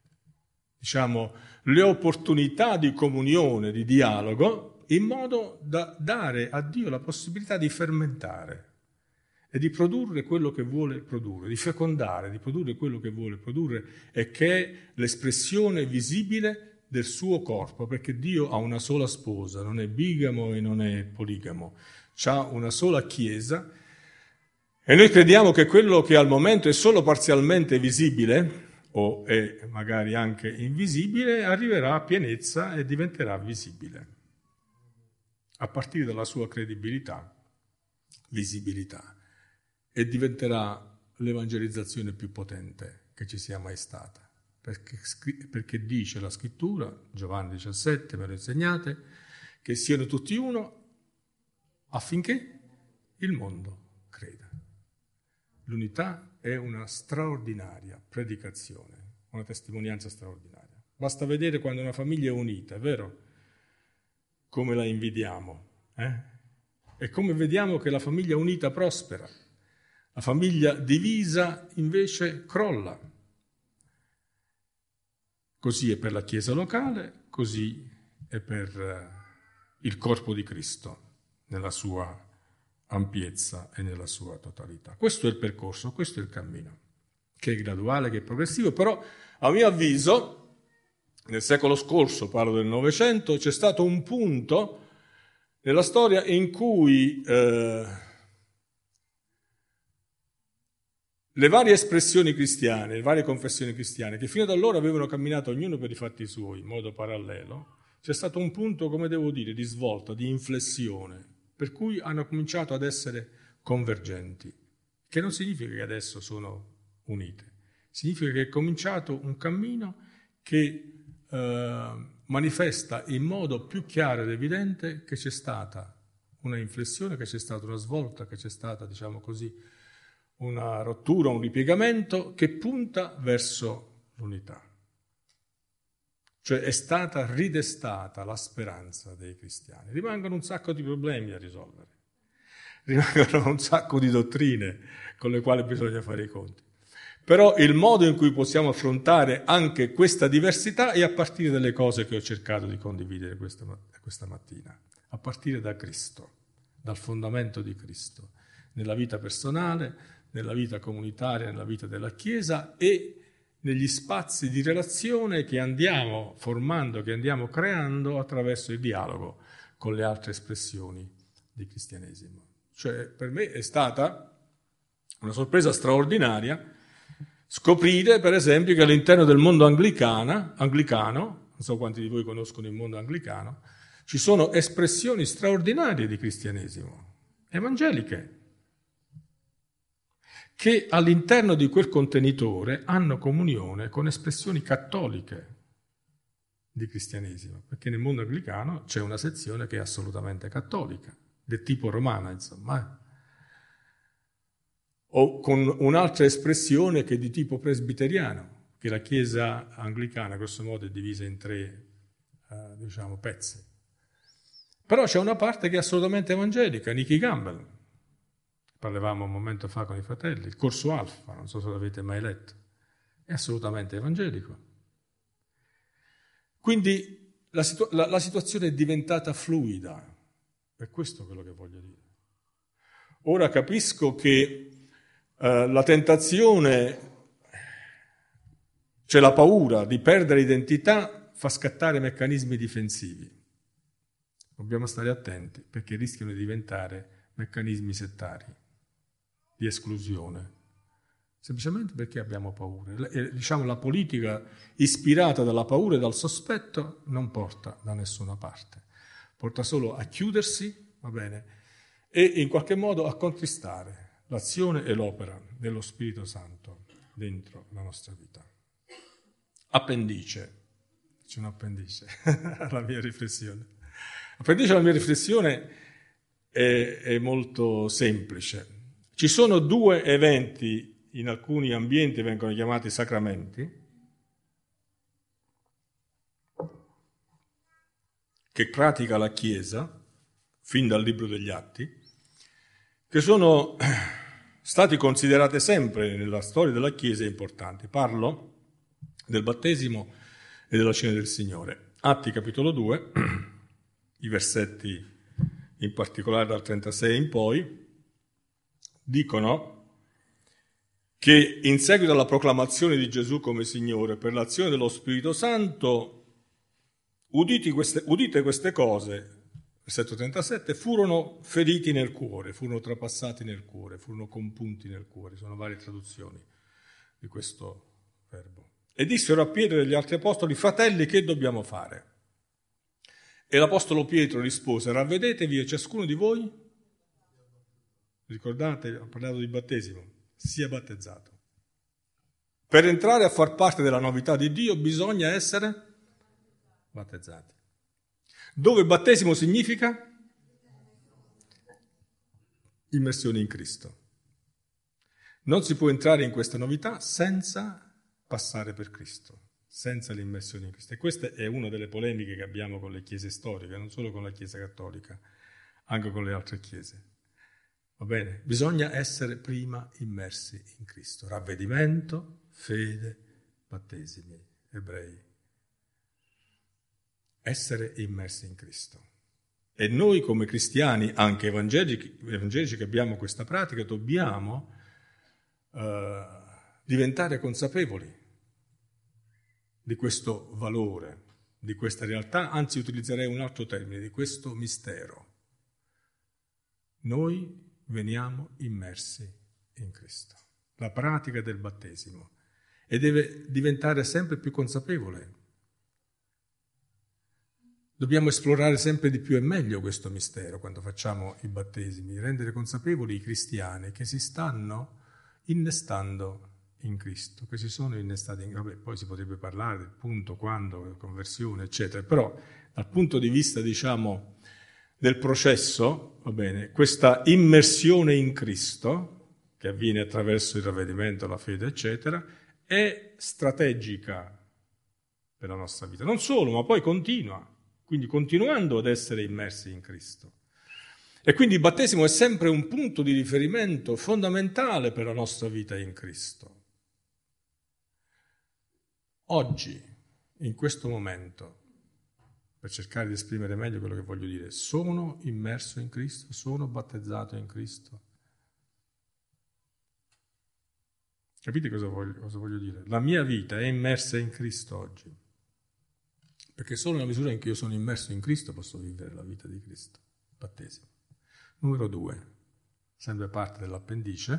le opportunità di comunione, di dialogo, in modo da dare a Dio la possibilità di fermentare è di produrre quello che vuole produrre, di fecondare, di produrre quello che vuole produrre e che è l'espressione visibile del suo corpo, perché Dio ha una sola sposa, non è bigamo e non è poligamo, c'ha una sola Chiesa e noi crediamo che quello che al momento è solo parzialmente visibile o è magari anche invisibile arriverà a pienezza e diventerà visibile a partire dalla sua credibilità, visibilità, e diventerà l'evangelizzazione più potente che ci sia mai stata. Perché dice la scrittura, Giovanni 17, me lo insegnate, che siano tutti uno affinché il mondo creda. L'unità è una straordinaria predicazione, una testimonianza straordinaria. Basta vedere quando una famiglia è unita, è vero? Come la invidiamo, E come vediamo che la famiglia unita prospera. La famiglia divisa invece crolla. Così è per la Chiesa locale, così è per il corpo di Cristo nella sua ampiezza e nella sua totalità. Questo è il percorso, questo è il cammino, che è graduale, che è progressivo, però a mio avviso nel secolo scorso, parlo del Novecento, c'è stato un punto nella storia in cui le varie espressioni cristiane, le varie confessioni cristiane, che fino ad allora avevano camminato ognuno per i fatti suoi, in modo parallelo, c'è stato un punto, come devo dire, di svolta, di inflessione, per cui hanno cominciato ad essere convergenti, che non significa che adesso sono unite, significa che è cominciato un cammino che manifesta in modo più chiaro ed evidente che c'è stata una inflessione, che c'è stata una svolta, che c'è stata, diciamo così, una rottura, un ripiegamento che punta verso l'unità. Cioè è stata ridestata la speranza dei cristiani. Rimangono un sacco di problemi da risolvere, rimangono un sacco di dottrine con le quali bisogna fare i conti. Però il modo in cui possiamo affrontare anche questa diversità è a partire dalle cose che ho cercato di condividere questa mattina, a partire da Cristo, dal fondamento di Cristo, nella vita personale, nella vita comunitaria, nella vita della Chiesa e negli spazi di relazione che andiamo formando, che andiamo creando attraverso il dialogo con le altre espressioni di cristianesimo. Cioè per me è stata una sorpresa straordinaria scoprire, per esempio, che all'interno del mondo anglicano, non so quanti di voi conoscono il mondo anglicano, ci sono espressioni straordinarie di cristianesimo, evangeliche, che all'interno di quel contenitore hanno comunione con espressioni cattoliche di cristianesimo, perché nel mondo anglicano c'è una sezione che è assolutamente cattolica, del tipo romana, insomma, o con un'altra espressione che è di tipo presbiteriano, che la Chiesa anglicana, grosso modo, è divisa in tre, pezzi. Però c'è una parte che è assolutamente evangelica, Nicky Gamble. Parlavamo un momento fa con i fratelli, il corso Alfa, non so se l'avete mai letto, è assolutamente evangelico. Quindi la situazione è diventata fluida, è questo quello che voglio dire. Ora capisco che la tentazione, cioè la paura di perdere identità, fa scattare meccanismi difensivi. Dobbiamo stare attenti perché rischiano di diventare meccanismi settari, di esclusione, semplicemente perché abbiamo paura. La politica ispirata dalla paura e dal sospetto non porta da nessuna parte, porta solo a chiudersi, va bene, e in qualche modo a contristare l'azione e l'opera dello Spirito Santo dentro la nostra vita. Appendice, c'è un appendice alla mia riflessione. L'appendice alla mia riflessione è molto semplice. Ci sono due eventi, in alcuni ambienti vengono chiamati sacramenti, che pratica la Chiesa, fin dal Libro degli Atti, che sono stati considerati sempre nella storia della Chiesa importanti. Parlo del battesimo e della cena del Signore. Atti capitolo 2, i versetti in particolare dal 36 in poi, dicono che in seguito alla proclamazione di Gesù come Signore per l'azione dello Spirito Santo, udite queste cose, versetto 37, furono feriti nel cuore, furono trapassati nel cuore, furono compunti nel cuore. Sono varie traduzioni di questo verbo. E dissero a Pietro e agli altri apostoli: fratelli, che dobbiamo fare? E l'apostolo Pietro rispose: ravvedetevi e ciascuno di voi, ricordate, ho parlato di battesimo, sia battezzato. Per entrare a far parte della novità di Dio bisogna essere battezzati. Dove battesimo significa? Immersione in Cristo. Non si può entrare in questa novità senza passare per Cristo, senza l'immersione in Cristo. E questa è una delle polemiche che abbiamo con le chiese storiche, non solo con la Chiesa cattolica, anche con le altre chiese. Va bene? Bisogna essere prima immersi in Cristo. Ravvedimento, fede, battesimi, ebrei. Essere immersi in Cristo. E noi come cristiani, anche evangelici che abbiamo questa pratica, dobbiamo diventare consapevoli di questo valore, di questa realtà, anzi utilizzerei un altro termine, di questo mistero. Noi veniamo immersi in Cristo. La pratica del battesimo. E deve diventare sempre più consapevole. Dobbiamo esplorare sempre di più e meglio questo mistero quando facciamo i battesimi, rendere consapevoli i cristiani che si stanno innestando in Cristo, che si sono innestati in Cristo. Poi si potrebbe parlare del punto, quando, conversione, eccetera, però dal punto di vista, diciamo, del processo, va bene, questa immersione in Cristo, che avviene attraverso il ravvedimento, la fede, eccetera, è strategica per la nostra vita. Non solo, ma poi continua, quindi continuando ad essere immersi in Cristo. E quindi il battesimo è sempre un punto di riferimento fondamentale per la nostra vita in Cristo. Oggi, in questo momento, per cercare di esprimere meglio quello che voglio dire, sono immerso in Cristo, sono battezzato in Cristo. Capite cosa voglio dire? La mia vita è immersa in Cristo oggi, perché solo nella misura in cui io sono immerso in Cristo posso vivere la vita di Cristo. Battesimo. Numero 2, sempre parte dell'appendice.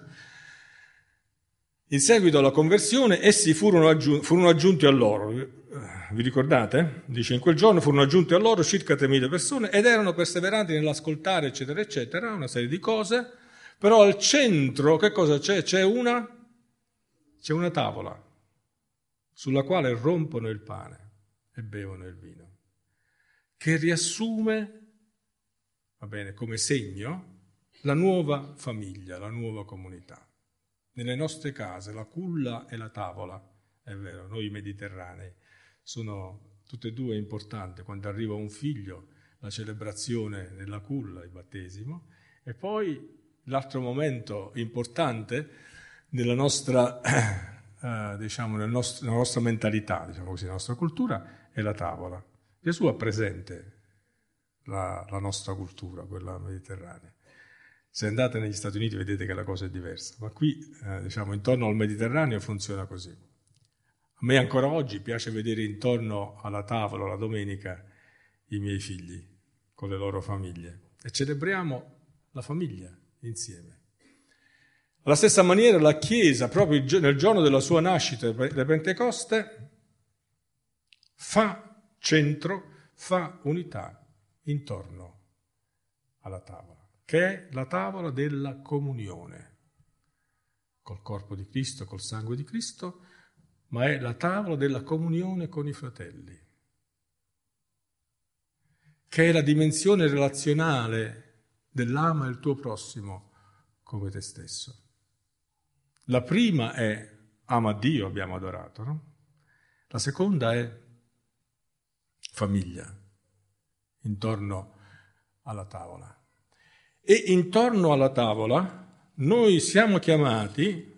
In seguito alla conversione, essi furono aggiunti a loro. Vi ricordate? Dice, in quel giorno furono aggiunti a loro circa 3.000 persone ed erano perseveranti nell'ascoltare, eccetera, eccetera, una serie di cose. Però al centro, che cosa c'è? C'è una tavola sulla quale rompono il pane e bevono il vino, che riassume, va bene, come segno, la nuova famiglia, la nuova comunità. Nelle nostre case la culla e la tavola, è vero, noi mediterranei, sono tutte e due importanti. Quando arriva un figlio, la celebrazione della culla, il battesimo, e poi l'altro momento importante nella nostra, diciamo, nella nostra mentalità, diciamo così, nella nostra cultura, è la tavola. Gesù ha presente la nostra cultura, quella mediterranea. Se andate negli Stati Uniti vedete che la cosa è diversa, ma qui, diciamo, intorno al Mediterraneo funziona così. A me ancora oggi piace vedere intorno alla tavola la domenica i miei figli con le loro famiglie e celebriamo la famiglia insieme. Alla stessa maniera la Chiesa, proprio nel giorno della sua nascita, la Pentecoste, fa centro, fa unità intorno alla tavola, che è la tavola della comunione, col corpo di Cristo, col sangue di Cristo, ma è la tavola della comunione con i fratelli, che è la dimensione relazionale dell'ama il tuo prossimo come te stesso. La prima è ama Dio, abbiamo adorato, no? La seconda è famiglia, intorno alla tavola. E intorno alla tavola noi siamo chiamati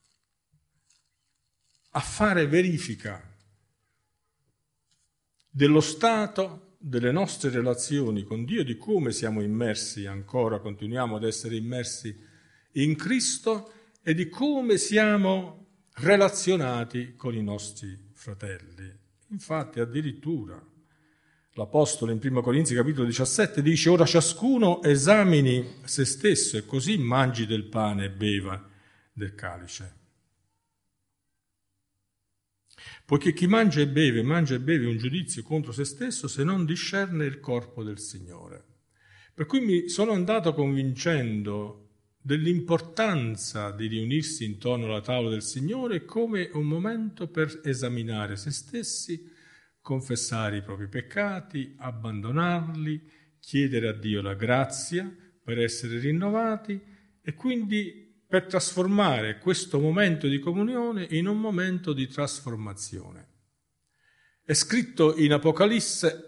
a fare verifica dello stato delle nostre relazioni con Dio, di come siamo immersi ancora, continuiamo ad essere immersi in Cristo e di come siamo relazionati con i nostri fratelli. Infatti addirittura l'Apostolo in 1 Corinzi capitolo 17 dice: ora ciascuno esamini se stesso e così mangi del pane e beva del calice. Poiché chi mangia e beve un giudizio contro se stesso se non discerne il corpo del Signore. Per cui mi sono andato convincendo dell'importanza di riunirsi intorno alla tavola del Signore come un momento per esaminare se stessi, confessare i propri peccati, abbandonarli, chiedere a Dio la grazia per essere rinnovati e quindi per trasformare questo momento di comunione in un momento di trasformazione. È scritto in Apocalisse,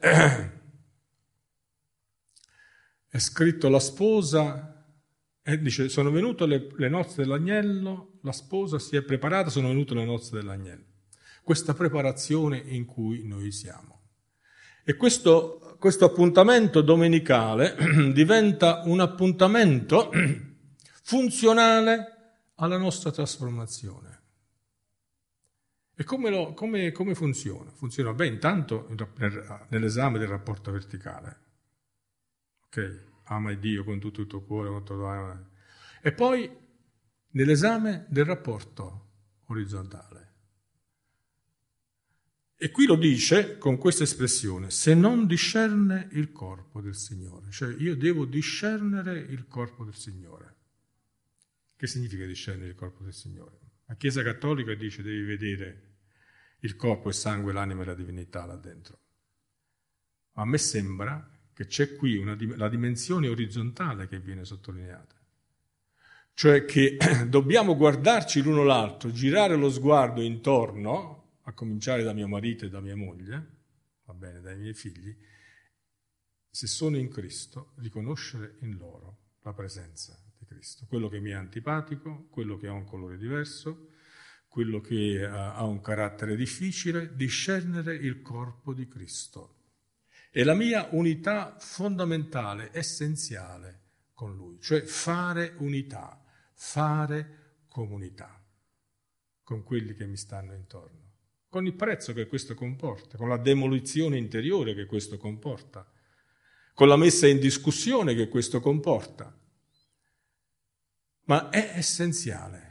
è scritto la sposa, dice sono venute le nozze dell'agnello, la sposa si è preparata, sono venute le nozze dell'agnello. Questa preparazione in cui noi siamo. E questo appuntamento domenicale diventa un appuntamento funzionale alla nostra trasformazione. E come funziona? Funziona bene intanto nell'esame del rapporto verticale. Ok, ama Dio con tutto il tuo cuore, con tutto il tuo anima. E poi nell'esame del rapporto orizzontale. E qui lo dice con questa espressione: se non discerne il corpo del Signore. Cioè io devo discernere il corpo del Signore. Che significa discernere il corpo del Signore? La Chiesa Cattolica dice devi vedere il corpo, il sangue, l'anima e la divinità là dentro. A me sembra che c'è qui la dimensione orizzontale che viene sottolineata. Cioè che dobbiamo guardarci l'uno l'altro, girare lo sguardo intorno, a cominciare da mio marito e da mia moglie, va bene, dai miei figli, se sono in Cristo, riconoscere in loro la presenza di Cristo. Quello che mi è antipatico, quello che ha un colore diverso, quello che ha un carattere difficile, discernere il corpo di Cristo. È la mia unità fondamentale, essenziale con Lui, cioè fare unità, fare comunità con quelli che mi stanno intorno, con il prezzo che questo comporta, con la demolizione interiore che questo comporta, con la messa in discussione che questo comporta. Ma è essenziale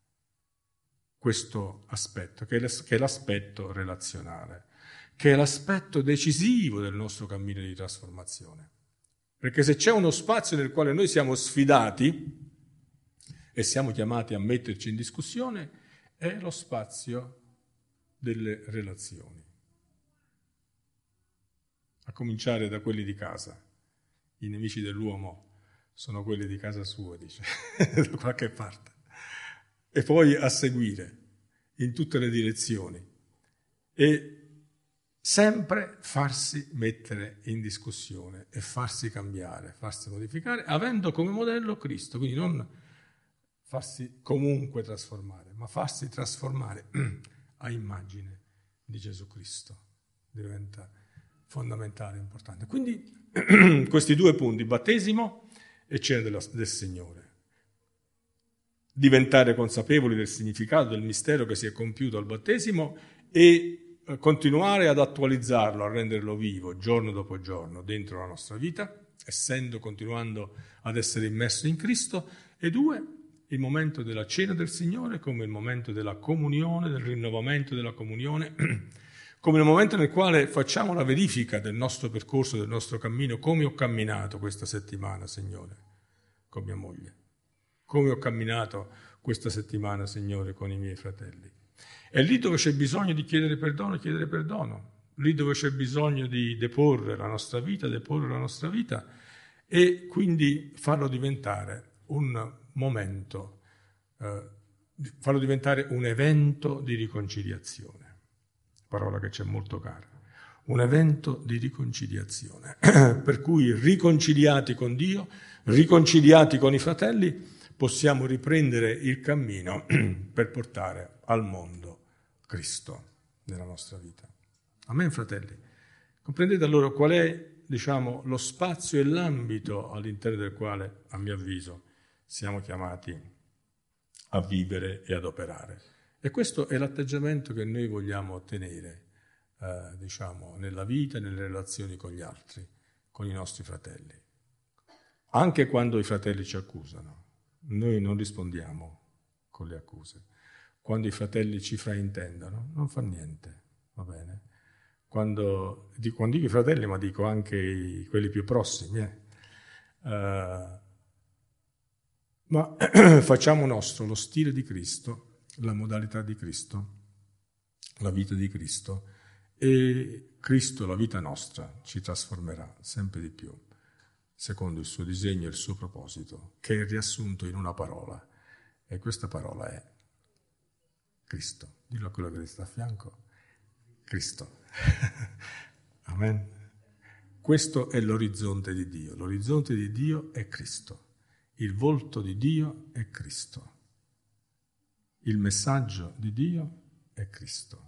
questo aspetto, che è l'aspetto relazionale, che è l'aspetto decisivo del nostro cammino di trasformazione. Perché se c'è uno spazio nel quale noi siamo sfidati e siamo chiamati a metterci in discussione, è lo spazio delle relazioni. A cominciare da quelli di casa. I nemici dell'uomo sono quelli di casa sua, dice, da qualche parte. E poi a seguire in tutte le direzioni e sempre farsi mettere in discussione e farsi cambiare, farsi modificare, avendo come modello Cristo, quindi non farsi comunque trasformare, ma farsi trasformare a immagine di Gesù Cristo. Diventa fondamentale, importante. Quindi questi due punti, battesimo e cena del Signore. Diventare consapevoli del significato del mistero che si è compiuto al battesimo e continuare ad attualizzarlo, a renderlo vivo giorno dopo giorno dentro la nostra vita, continuando ad essere immersi in Cristo. E due, il momento della cena del Signore come il momento della comunione, del rinnovamento della comunione, come il momento nel quale facciamo la verifica del nostro percorso, del nostro cammino, come ho camminato questa settimana, Signore, con mia moglie. Come ho camminato questa settimana, Signore, con i miei fratelli. E lì dove c'è bisogno di chiedere perdono. Lì dove c'è bisogno di deporre la nostra vita e quindi farlo diventare un momento, farlo diventare un evento di riconciliazione. Parola che c'è molto cara. Un evento di riconciliazione. Per cui riconciliati con Dio, riconciliati con i fratelli, possiamo riprendere il cammino per portare al mondo Cristo nella nostra vita. Amen, fratelli. Comprendete allora qual è, lo spazio e l'ambito all'interno del quale, a mio avviso, siamo chiamati a vivere e ad operare. E questo è l'atteggiamento che noi vogliamo ottenere, nella vita e nelle relazioni con gli altri, con i nostri fratelli. Anche quando i fratelli ci accusano, noi non rispondiamo con le accuse. Quando i fratelli ci fraintendono, non fa niente, va bene? Quando dico i fratelli, ma dico anche quelli più prossimi, ma facciamo nostro lo stile di Cristo, la modalità di Cristo, la vita di Cristo, e Cristo, la vita nostra, ci trasformerà sempre di più, secondo il suo disegno e il suo proposito, che è riassunto in una parola, e questa parola è Cristo. Dillo a quello che ti sta a fianco, Cristo. Amen. Questo è l'orizzonte di Dio. L'orizzonte di Dio è Cristo. Il volto di Dio è Cristo. Il messaggio di Dio è Cristo.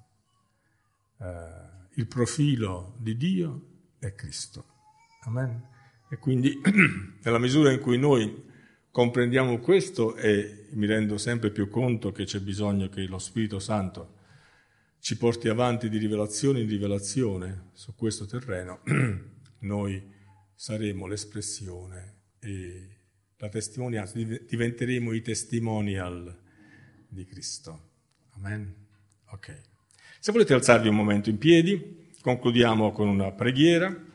Il profilo di Dio è Cristo. Amen. E quindi nella misura in cui noi comprendiamo questo, e mi rendo sempre più conto che c'è bisogno che lo Spirito Santo ci porti avanti di rivelazione in rivelazione su questo terreno, noi saremo l'espressione e la testimonianza, diventeremo i testimonial di Cristo. Amen? Ok. Se volete alzarvi un momento in piedi, concludiamo con una preghiera.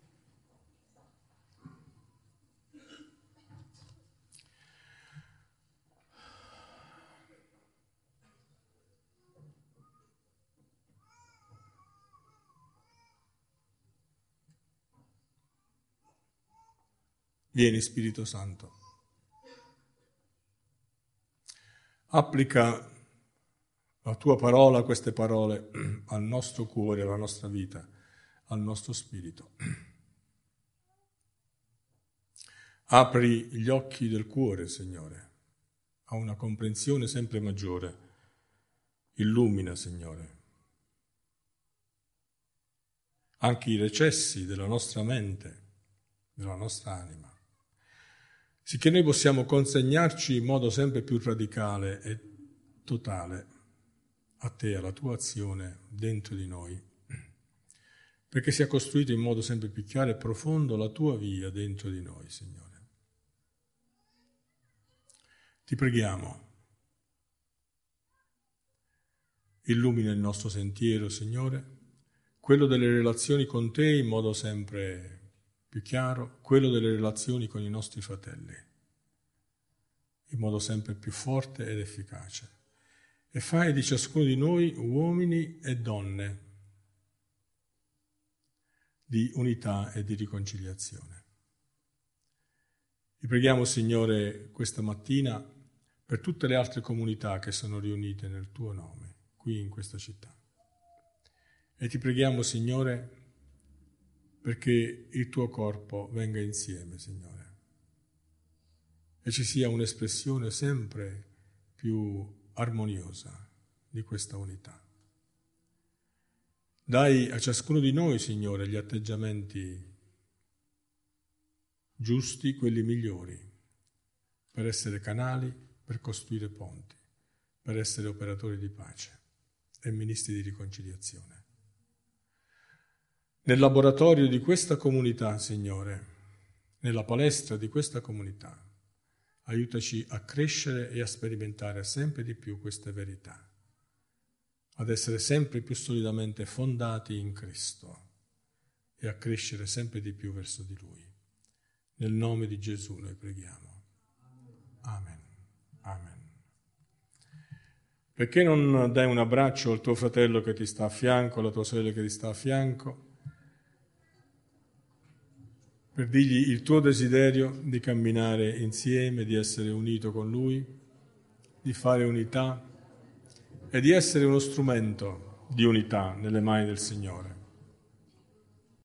Vieni, Spirito Santo. Applica la tua parola, queste parole, al nostro cuore, alla nostra vita, al nostro spirito. Apri gli occhi del cuore, Signore, a una comprensione sempre maggiore. Illumina, Signore, anche i recessi della nostra mente, della nostra anima, sicché noi possiamo consegnarci in modo sempre più radicale e totale a te, alla tua azione dentro di noi, perché sia costruito in modo sempre più chiaro e profondo la tua via dentro di noi, Signore. Ti preghiamo, illumina il nostro sentiero, Signore, quello delle relazioni con te in modo sempre più chiaro, quello delle relazioni con i nostri fratelli, in modo sempre più forte ed efficace. E fai di ciascuno di noi uomini e donne di unità e di riconciliazione. Ti preghiamo, Signore, questa mattina per tutte le altre comunità che sono riunite nel tuo nome, qui in questa città. E ti preghiamo, Signore, perché il tuo corpo venga insieme, Signore, e ci sia un'espressione sempre più armoniosa di questa unità. Dai a ciascuno di noi, Signore, gli atteggiamenti giusti, quelli migliori, per essere canali, per costruire ponti, per essere operatori di pace e ministri di riconciliazione. Nel laboratorio di questa comunità, Signore, nella palestra di questa comunità, aiutaci a crescere e a sperimentare sempre di più queste verità, ad essere sempre più solidamente fondati in Cristo e a crescere sempre di più verso di Lui. Nel nome di Gesù noi preghiamo. Amen. Amen. Perché non dai un abbraccio al tuo fratello che ti sta a fianco, alla tua sorella che ti sta a fianco, per dirgli il tuo desiderio di camminare insieme, di essere unito con Lui, di fare unità e di essere uno strumento di unità nelle mani del Signore.